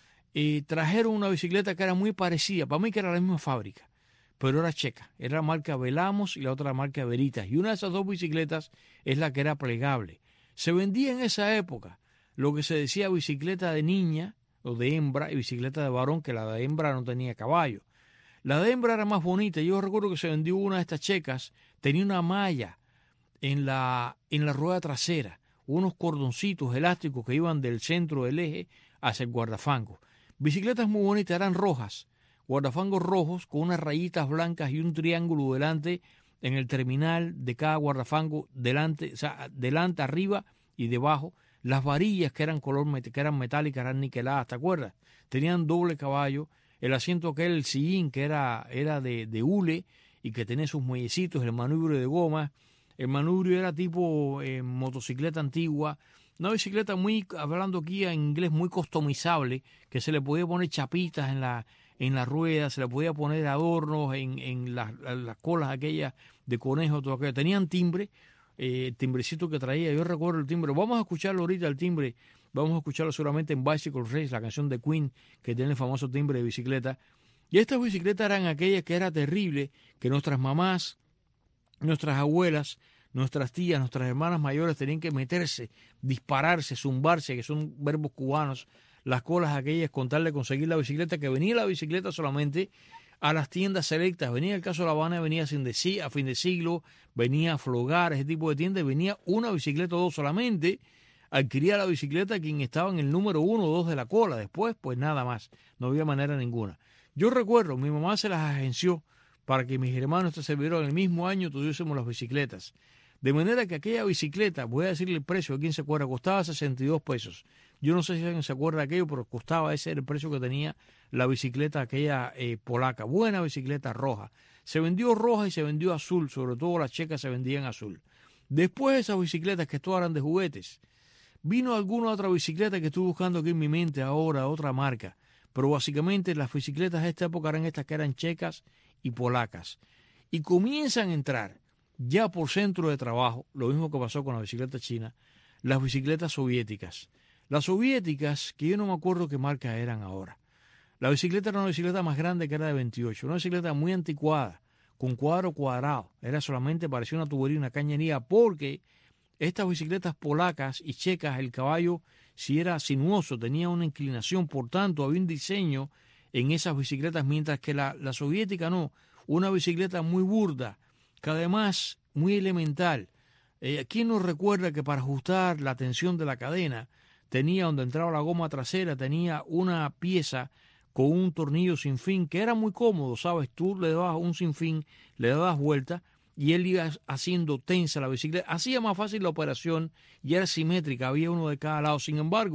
Y trajeron una bicicleta que era muy parecida, para mí que era la misma fábrica, pero era checa, era la marca Velamos y la otra marca Veritas, y una de esas dos bicicletas es la que era plegable. Se vendía en esa época lo que se decía bicicleta de niña o de hembra y bicicleta de varón, que la de hembra no tenía caballo. La de hembra era más bonita. Yo recuerdo que se vendió una de estas checas, tenía una malla en la, en la rueda trasera, unos cordoncitos elásticos que iban del centro del eje hacia el guardafango. Bicicletas muy bonitas, eran rojas, guardafangos rojos con unas rayitas blancas y un triángulo delante en el terminal de cada guardafango, delante, o sea, delante, arriba y debajo. Las varillas que eran color que eran metálicas, eran niqueladas, ¿te acuerdas? Tenían doble caballo, el asiento que era el sillín, que era, era de, de hule y que tenía sus muellecitos, el manubrio de goma. El manubrio era tipo eh, motocicleta antigua, una bicicleta muy, hablando aquí en inglés, muy customizable, que se le podía poner chapitas en la, en la rueda, se le podía poner adornos en, en las, las colas aquellas de conejo, todo aquello. Tenían timbre, eh, el timbrecito que traía, yo recuerdo el timbre. Vamos a escucharlo ahorita, el timbre, vamos a escucharlo seguramente en Bicycle Race, la canción de Queen, que tiene el famoso timbre de bicicleta. Y estas bicicletas eran aquellas que era terrible, que nuestras mamás, nuestras abuelas, nuestras tías, nuestras hermanas mayores tenían que meterse, dispararse, zumbarse, que son verbos cubanos, las colas aquellas con tal de conseguir la bicicleta, que venía la bicicleta solamente a las tiendas selectas. Venía el caso de La Habana, venía a fin de siglo, venía a Flogar, ese tipo de tiendas, venía una bicicleta o dos solamente. Adquiría la bicicleta quien estaba en el número uno o dos de la cola. Después, pues nada más, no había manera ninguna. Yo recuerdo, mi mamá se las agenció para que mis hermanos se servieron en el mismo año tuviésemos las bicicletas. De manera que aquella bicicleta, voy a decirle el precio, ¿a quién se acuerda? Costaba sesenta y dos pesos. Yo no sé si alguien se acuerda de aquello, pero costaba, ese era el precio que tenía la bicicleta aquella eh, polaca. Buena bicicleta roja. Se vendió roja y se vendió azul, sobre todo las checas se vendían azul. Después esas bicicletas que todas eran de juguetes, vino alguna otra bicicleta que estoy buscando aquí en mi mente ahora, otra marca. Pero básicamente las bicicletas de esta época eran estas que eran checas y polacas. Y comienzan a entrar ya por centro de trabajo, lo mismo que pasó con la bicicleta china, las bicicletas soviéticas. Las soviéticas, que yo no me acuerdo qué marca eran ahora. La bicicleta era una bicicleta más grande que era de veintiocho, una bicicleta muy anticuada, con cuadro cuadrado. Era solamente, parecía una tubería, una cañería, porque estas bicicletas polacas y checas, el caballo, si era sinuoso, tenía una inclinación, por tanto, había un diseño en esas bicicletas, mientras que la, la soviética no, una bicicleta muy burda, que además muy elemental. Eh, ¿Quién nos recuerda que para ajustar la tensión de la cadena tenía, donde entraba la goma trasera, tenía una pieza con un tornillo sin fin, que era muy cómodo, ¿sabes? Tú le dabas un sin fin, le dabas vuelta y él iba haciendo tensa la bicicleta. Hacía más fácil la operación y era simétrica, había uno de cada lado. Sin embargo,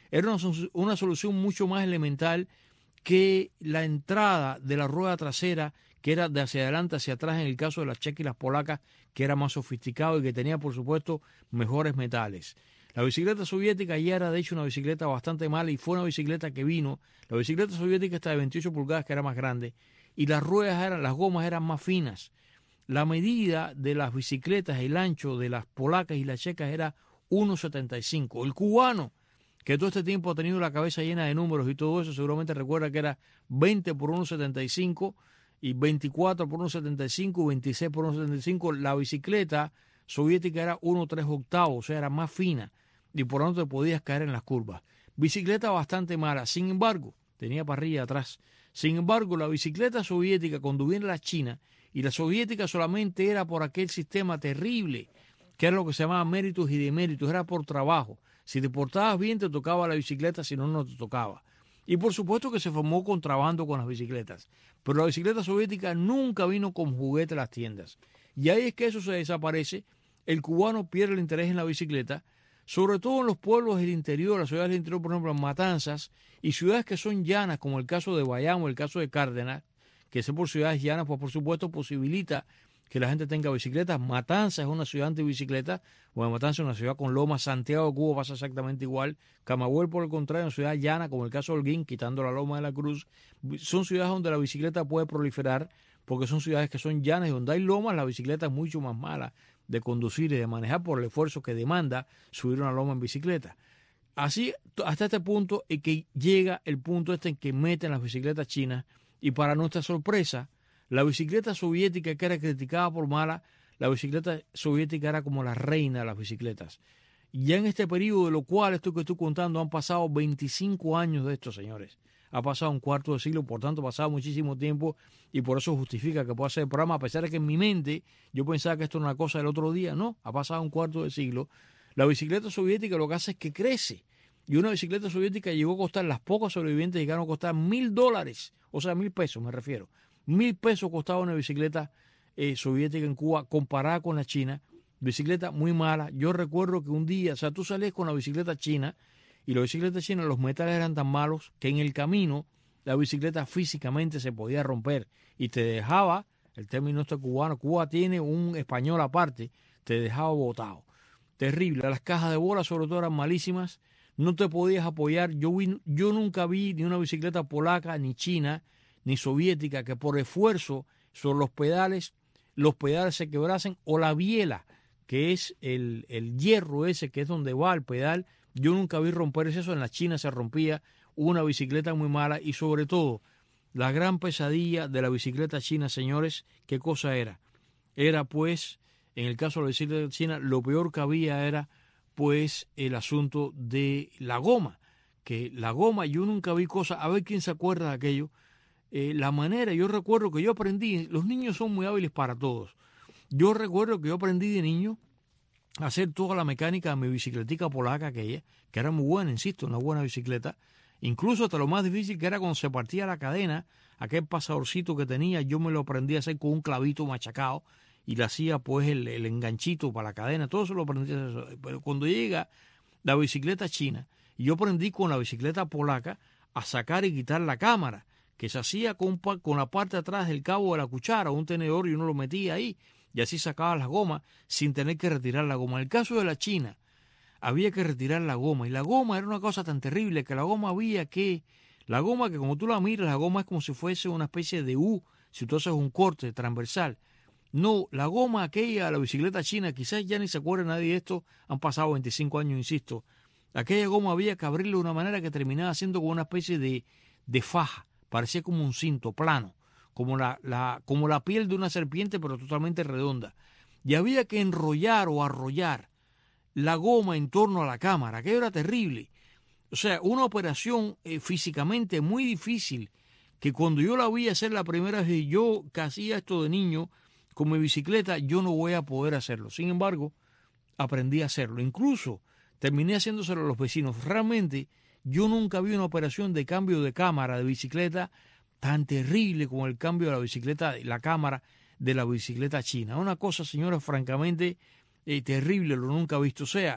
Era una, una solución mucho más elemental que la entrada de la rueda trasera, que era de hacia adelante hacia atrás en el caso de las checas y las polacas, que era más sofisticado y que tenía, por supuesto, mejores metales. La bicicleta soviética ya era, de hecho, una bicicleta bastante mala y fue una bicicleta que vino. La bicicleta soviética está de veintiocho pulgadas, que era más grande, y las ruedas eran, las gomas eran más finas. La medida de las bicicletas, el ancho de las polacas y las checas era uno setenta y cinco. El cubano, que todo este tiempo ha tenido la cabeza llena de números y todo eso, seguramente recuerda que era veinte por uno setenta y cinco y veinticuatro por uno setenta y cinco y veintiséis por uno setenta y cinco. La bicicleta soviética era uno tres octavos, o sea, era más fina y por lo tanto te podías caer en las curvas. Bicicleta bastante mala, sin embargo, tenía parrilla atrás. Sin embargo, la bicicleta soviética, cuando viene la China, y la soviética solamente era por aquel sistema terrible, que era lo que se llamaba méritos y deméritos, era por trabajo. Si te portabas bien te tocaba la bicicleta, si no, no te tocaba. Y por supuesto que se formó contrabando con las bicicletas. Pero la bicicleta soviética nunca vino con juguete a las tiendas. Y ahí es que eso se desaparece. El cubano pierde el interés en la bicicleta, sobre todo en los pueblos del interior, las ciudades del interior, por ejemplo, en Matanzas, y ciudades que son llanas, como el caso de Bayamo, el caso de Cárdenas, que ser por ciudades llanas, pues por supuesto posibilita que la gente tenga bicicletas. Matanzas es una ciudad antibicicleta, bueno, Matanzas es una ciudad con lomas, Santiago de Cuba pasa exactamente igual, Camagüey por el contrario, una ciudad llana, como el caso de Holguín, quitando la loma de la Cruz. Son ciudades donde la bicicleta puede proliferar, porque son ciudades que son llanas y donde hay lomas, la bicicleta es mucho más mala de conducir y de manejar por el esfuerzo que demanda subir una loma en bicicleta. Así, hasta este punto, es que llega el punto este en que meten las bicicletas chinas, y para nuestra sorpresa, la bicicleta soviética, que era criticada por mala, la bicicleta soviética era como la reina de las bicicletas. Y ya en este periodo, de lo cual esto que estoy contando, han pasado veinticinco años de esto, señores. Ha pasado un cuarto de siglo, por tanto ha pasado muchísimo tiempo y por eso justifica que pueda hacer el programa, a pesar de que en mi mente yo pensaba que esto era una cosa del otro día. No, ha pasado un cuarto de siglo. La bicicleta soviética lo que hace es que crece. Y una bicicleta soviética llegó a costar, las pocas sobrevivientes llegaron a costar mil dólares, o sea, mil pesos me refiero. Mil pesos costaba una bicicleta eh, soviética en Cuba comparada con la china. Bicicleta muy mala. Yo recuerdo que un día, o sea, tú salías con la bicicleta china y la bicicleta china, los metales eran tan malos que en el camino la bicicleta físicamente se podía romper y te dejaba, el término este cubano, Cuba tiene un español aparte, te dejaba botado. Terrible. Las cajas de bola sobre todo eran malísimas. No te podías apoyar. Yo, vi, yo nunca vi ni una bicicleta polaca, ni china, ni soviética, que por esfuerzo sobre los pedales, los pedales se quebrasen, o la biela, que es el, el hierro ese, que es donde va el pedal. Yo nunca vi romper eso. En la China se rompía una bicicleta muy mala. Y sobre todo, la gran pesadilla de la bicicleta china, señores, ¿qué cosa era? Era pues, en el caso de la bicicleta china, lo peor que había era pues el asunto de la goma, que la goma, yo nunca vi cosas, a ver quién se acuerda de aquello, eh, la manera, yo recuerdo que yo aprendí, los niños son muy hábiles para todos, yo recuerdo que yo aprendí de niño a hacer toda la mecánica de mi bicicletica polaca aquella, que era muy buena, insisto, una buena bicicleta, incluso hasta lo más difícil que era cuando se partía la cadena, aquel pasadorcito que tenía, yo me lo aprendí a hacer con un clavito machacado, y le hacía pues el, el enganchito para la cadena, todo eso lo aprendí a hacer. Pero cuando llega la bicicleta china, yo aprendí con la bicicleta polaca a sacar y quitar la cámara, que se hacía con, con la parte de atrás del cabo de la cuchara, un tenedor, y uno lo metía ahí, y así sacaba las gomas sin tener que retirar la goma. En el caso de la China, había que retirar la goma, y la goma era una cosa tan terrible, que la goma había que, la goma que como tú la miras, la goma es como si fuese una especie de U, si tú haces un corte transversal. No, la goma aquella, la bicicleta china, quizás ya ni se acuerda nadie de esto, han pasado veinticinco años, insisto. Aquella goma había que abrirla de una manera que terminaba siendo como una especie de, de faja, parecía como un cinto plano, como la, la, como la piel de una serpiente, pero totalmente redonda. Y había que enrollar o arrollar la goma en torno a la cámara, aquello era terrible. O sea, una operación eh, físicamente muy difícil, que cuando yo la vi hacer la primera vez, yo que hacía esto de niño, con mi bicicleta, yo no voy a poder hacerlo. Sin embargo, aprendí a hacerlo. Incluso terminé haciéndoselo a los vecinos. Realmente, yo nunca vi una operación de cambio de cámara de bicicleta tan terrible como el cambio de la bicicleta, la cámara de la bicicleta china. Una cosa, señora, francamente eh, terrible, lo nunca he visto. O sea,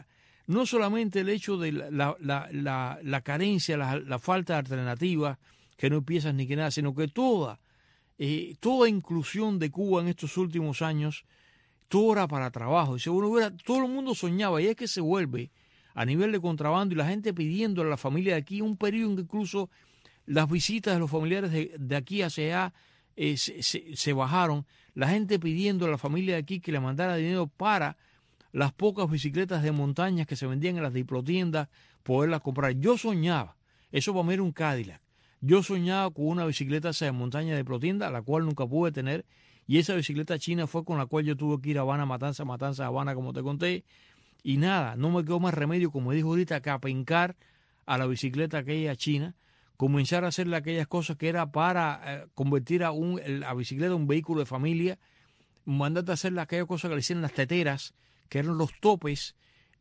no solamente el hecho de la, la, la, la, la carencia, la, la falta de alternativas, que no hay piezas ni que nada, sino que toda, eh, toda inclusión de Cuba en estos últimos años, todo era para trabajo. Y seguro hubiera, todo el mundo soñaba, y es que se vuelve a nivel de contrabando y la gente pidiendo a la familia de aquí, un periodo en que incluso las visitas de los familiares de, de aquí hacia allá eh, se, se, se bajaron, la gente pidiendo a la familia de aquí que le mandara dinero para las pocas bicicletas de montaña que se vendían en las diplotiendas, poderlas comprar. Yo soñaba, eso para mí era un Cadillac, yo soñaba con una bicicleta esa de montaña de diplotienda, la cual nunca pude tener, y esa bicicleta china fue con la cual yo tuve que ir a Habana, Matanza, Matanza, Habana, como te conté, y nada, no me quedó más remedio, como dijo ahorita, que apencar a la bicicleta aquella china, comenzar a hacerle aquellas cosas que era para eh, convertir a, un, a bicicleta en un vehículo de familia, mandarte a hacer aquellas cosas que le hicieron las teteras, que eran los topes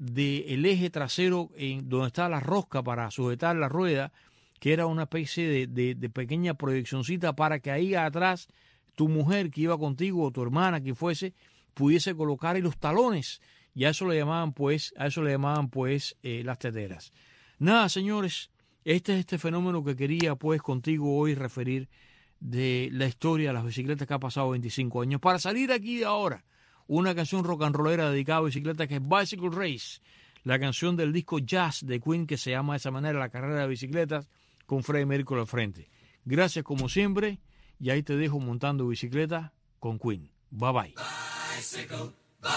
del eje trasero en donde estaba la rosca para sujetar la rueda, que era una especie de, de, de pequeña proyeccioncita para que ahí atrás tu mujer que iba contigo o tu hermana que fuese pudiese colocar ahí los talones, y a eso le llamaban pues, a eso le llamaban pues eh, las teteras. Nada, señores, este es este fenómeno que quería pues contigo hoy referir de la historia de las bicicletas que ha pasado veinticinco años. Para salir aquí de ahora, una canción rock and rollera dedicada a bicicletas que es Bicycle Race, la canción del disco Jazz de Queen que se llama de esa manera La carrera de bicicletas, con Freddie Mercury al frente. Gracias como siempre, y ahí te dejo montando bicicleta con Queen. Bye bye. Bicycle,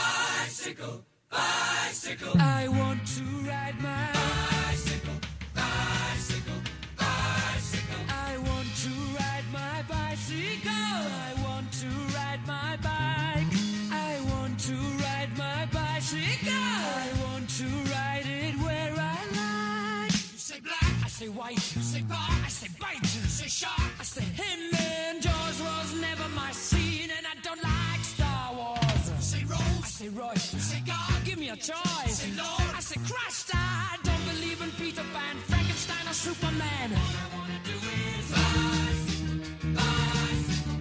bicycle, bicycle. I want to ride my bicycle, bicycle, bicycle. I want to ride my bicycle. I want to ride my bike. I want to ride my bicycle. I want to ride it where I like. You say black, I say white. You say bar, I say bite. You say shark, I say him. And Jaws was never my scene, and I don't like Star Wars. You say Rose, I say Royce. You say God, give me a choice. Say Lord, I say Christ. I don't believe in Peter Pan, Frankenstein, or Superman. All I wanna do is bicycle, bicycle,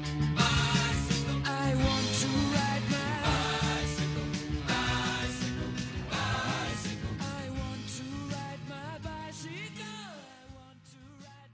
bicycle. I want to ride my bicycle, bicycle, bicycle. I want to ride my bicycle. I want to ride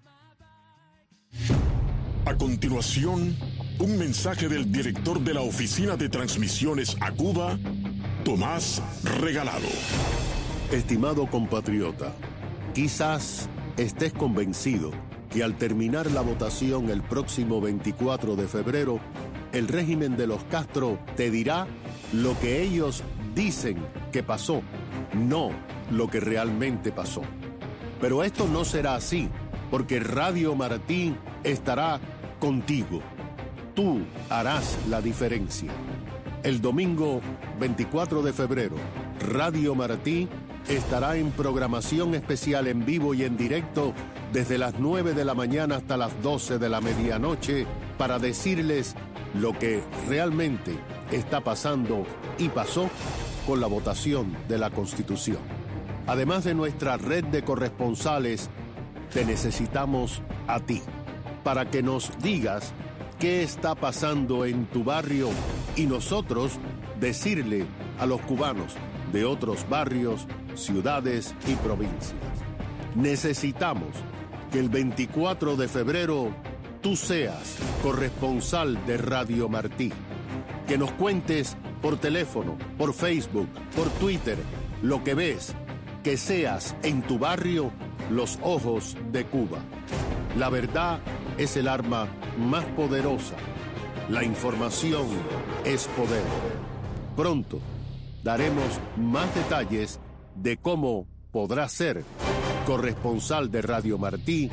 my bike. A continuación, un mensaje del director de la Oficina de Transmisiones a Cuba, Tomás Regalado. Estimado compatriota, quizás estés convencido que al terminar la votación el próximo veinticuatro de febrero, el régimen de los Castro te dirá lo que ellos dicen que pasó, no lo que realmente pasó. Pero esto no será así, porque Radio Martí estará contigo. Tú harás la diferencia. El domingo veinticuatro de febrero, Radio Martí estará en programación especial en vivo y en directo desde las nueve de la mañana hasta las doce de la medianoche para decirles lo que realmente está pasando y pasó con la votación de la Constitución. Además de nuestra red de corresponsales, te necesitamos a ti para que nos digas qué está pasando en tu barrio y nosotros decirle a los cubanos de otros barrios, ciudades y provincias. Necesitamos que el veinticuatro de febrero tú seas corresponsal de Radio Martí, que nos cuentes por teléfono, por Facebook, por Twitter, lo que ves, que seas en tu barrio los ojos de Cuba. La verdad es el arma más poderosa. La información es poder. Pronto daremos más detalles de cómo podrás ser corresponsal de Radio Martí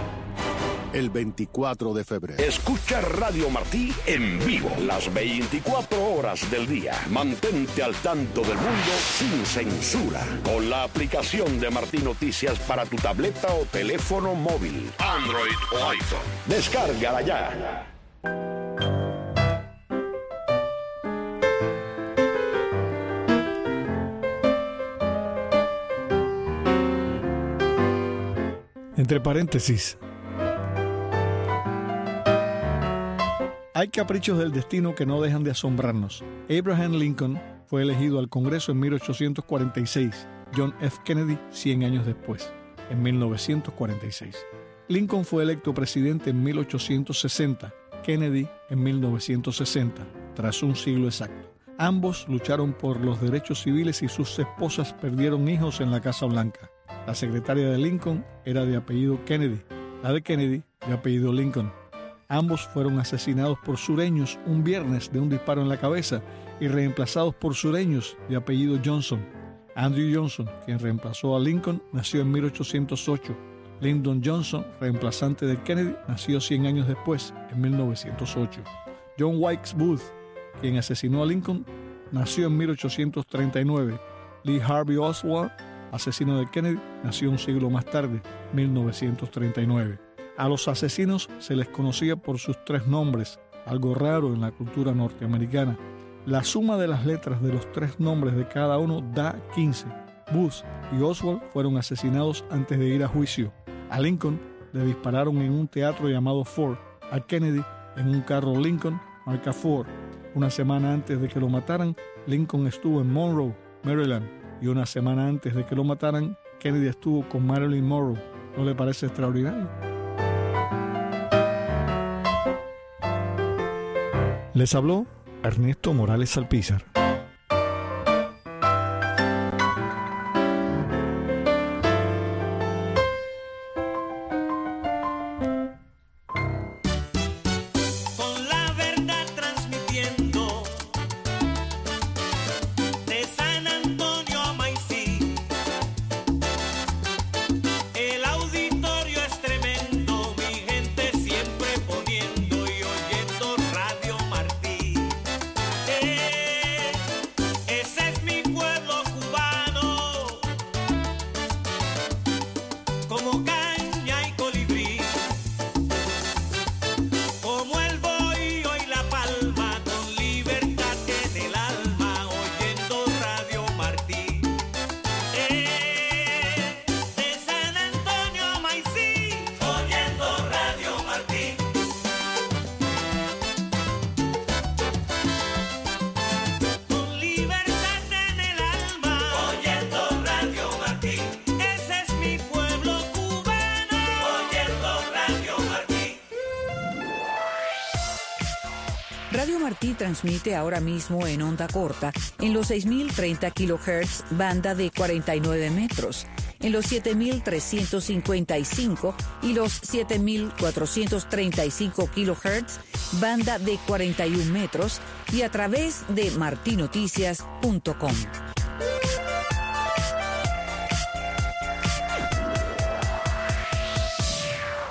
el veinticuatro de febrero. Escucha Radio Martí en vivo las veinticuatro horas del día. Mantente al tanto del mundo sin censura con la aplicación de Martí Noticias para tu tableta o teléfono móvil, Android o iPhone. Descárgala ya. Entre paréntesis, hay caprichos del destino que no dejan de asombrarnos. Abraham Lincoln fue elegido al Congreso en mil ochocientos cuarenta y seis John F. Kennedy cien años después, en mil novecientos cuarenta y seis. Lincoln fue electo presidente en mil ochocientos sesenta, Kennedy en mil novecientos sesenta, tras un siglo exacto. Ambos lucharon por los derechos civiles y sus esposas perdieron hijos en la Casa Blanca. La secretaria de Lincoln era de apellido Kennedy, la de Kennedy de apellido Lincoln. Ambos fueron asesinados por sureños un viernes de un disparo en la cabeza y reemplazados por sureños de apellido Johnson. Andrew Johnson, quien reemplazó a Lincoln, nació en mil ochocientos ocho. Lyndon Johnson, reemplazante de Kennedy, nació cien años después, en mil novecientos ocho. John Wilkes Booth, quien asesinó a Lincoln, nació en mil ochocientos treinta y nueve. Lee Harvey Oswald, asesino de Kennedy, nació un siglo más tarde, mil novecientos treinta y nueve. A los asesinos se les conocía por sus tres nombres, algo raro en la cultura norteamericana. La suma de las letras de los tres nombres de cada uno da quince. Booth y Oswald fueron asesinados antes de ir a juicio. A Lincoln le dispararon en un teatro llamado Ford, a Kennedy en un carro Lincoln marca Ford. Una semana antes de que lo mataran, Lincoln estuvo en Monroe, Maryland, y una semana antes de que lo mataran, Kennedy estuvo con Marilyn Monroe. ¿No le parece extraordinario? Les habló Ernesto Morales Alpizar. Radio Martí transmite ahora mismo en onda corta en los seis mil treinta kilohertz, banda de cuarenta y nueve metros, en los siete mil trescientos cincuenta y cinco y los siete mil cuatrocientos treinta y cinco kilohertz, banda de cuarenta y un metros, y a través de martinoticias punto com.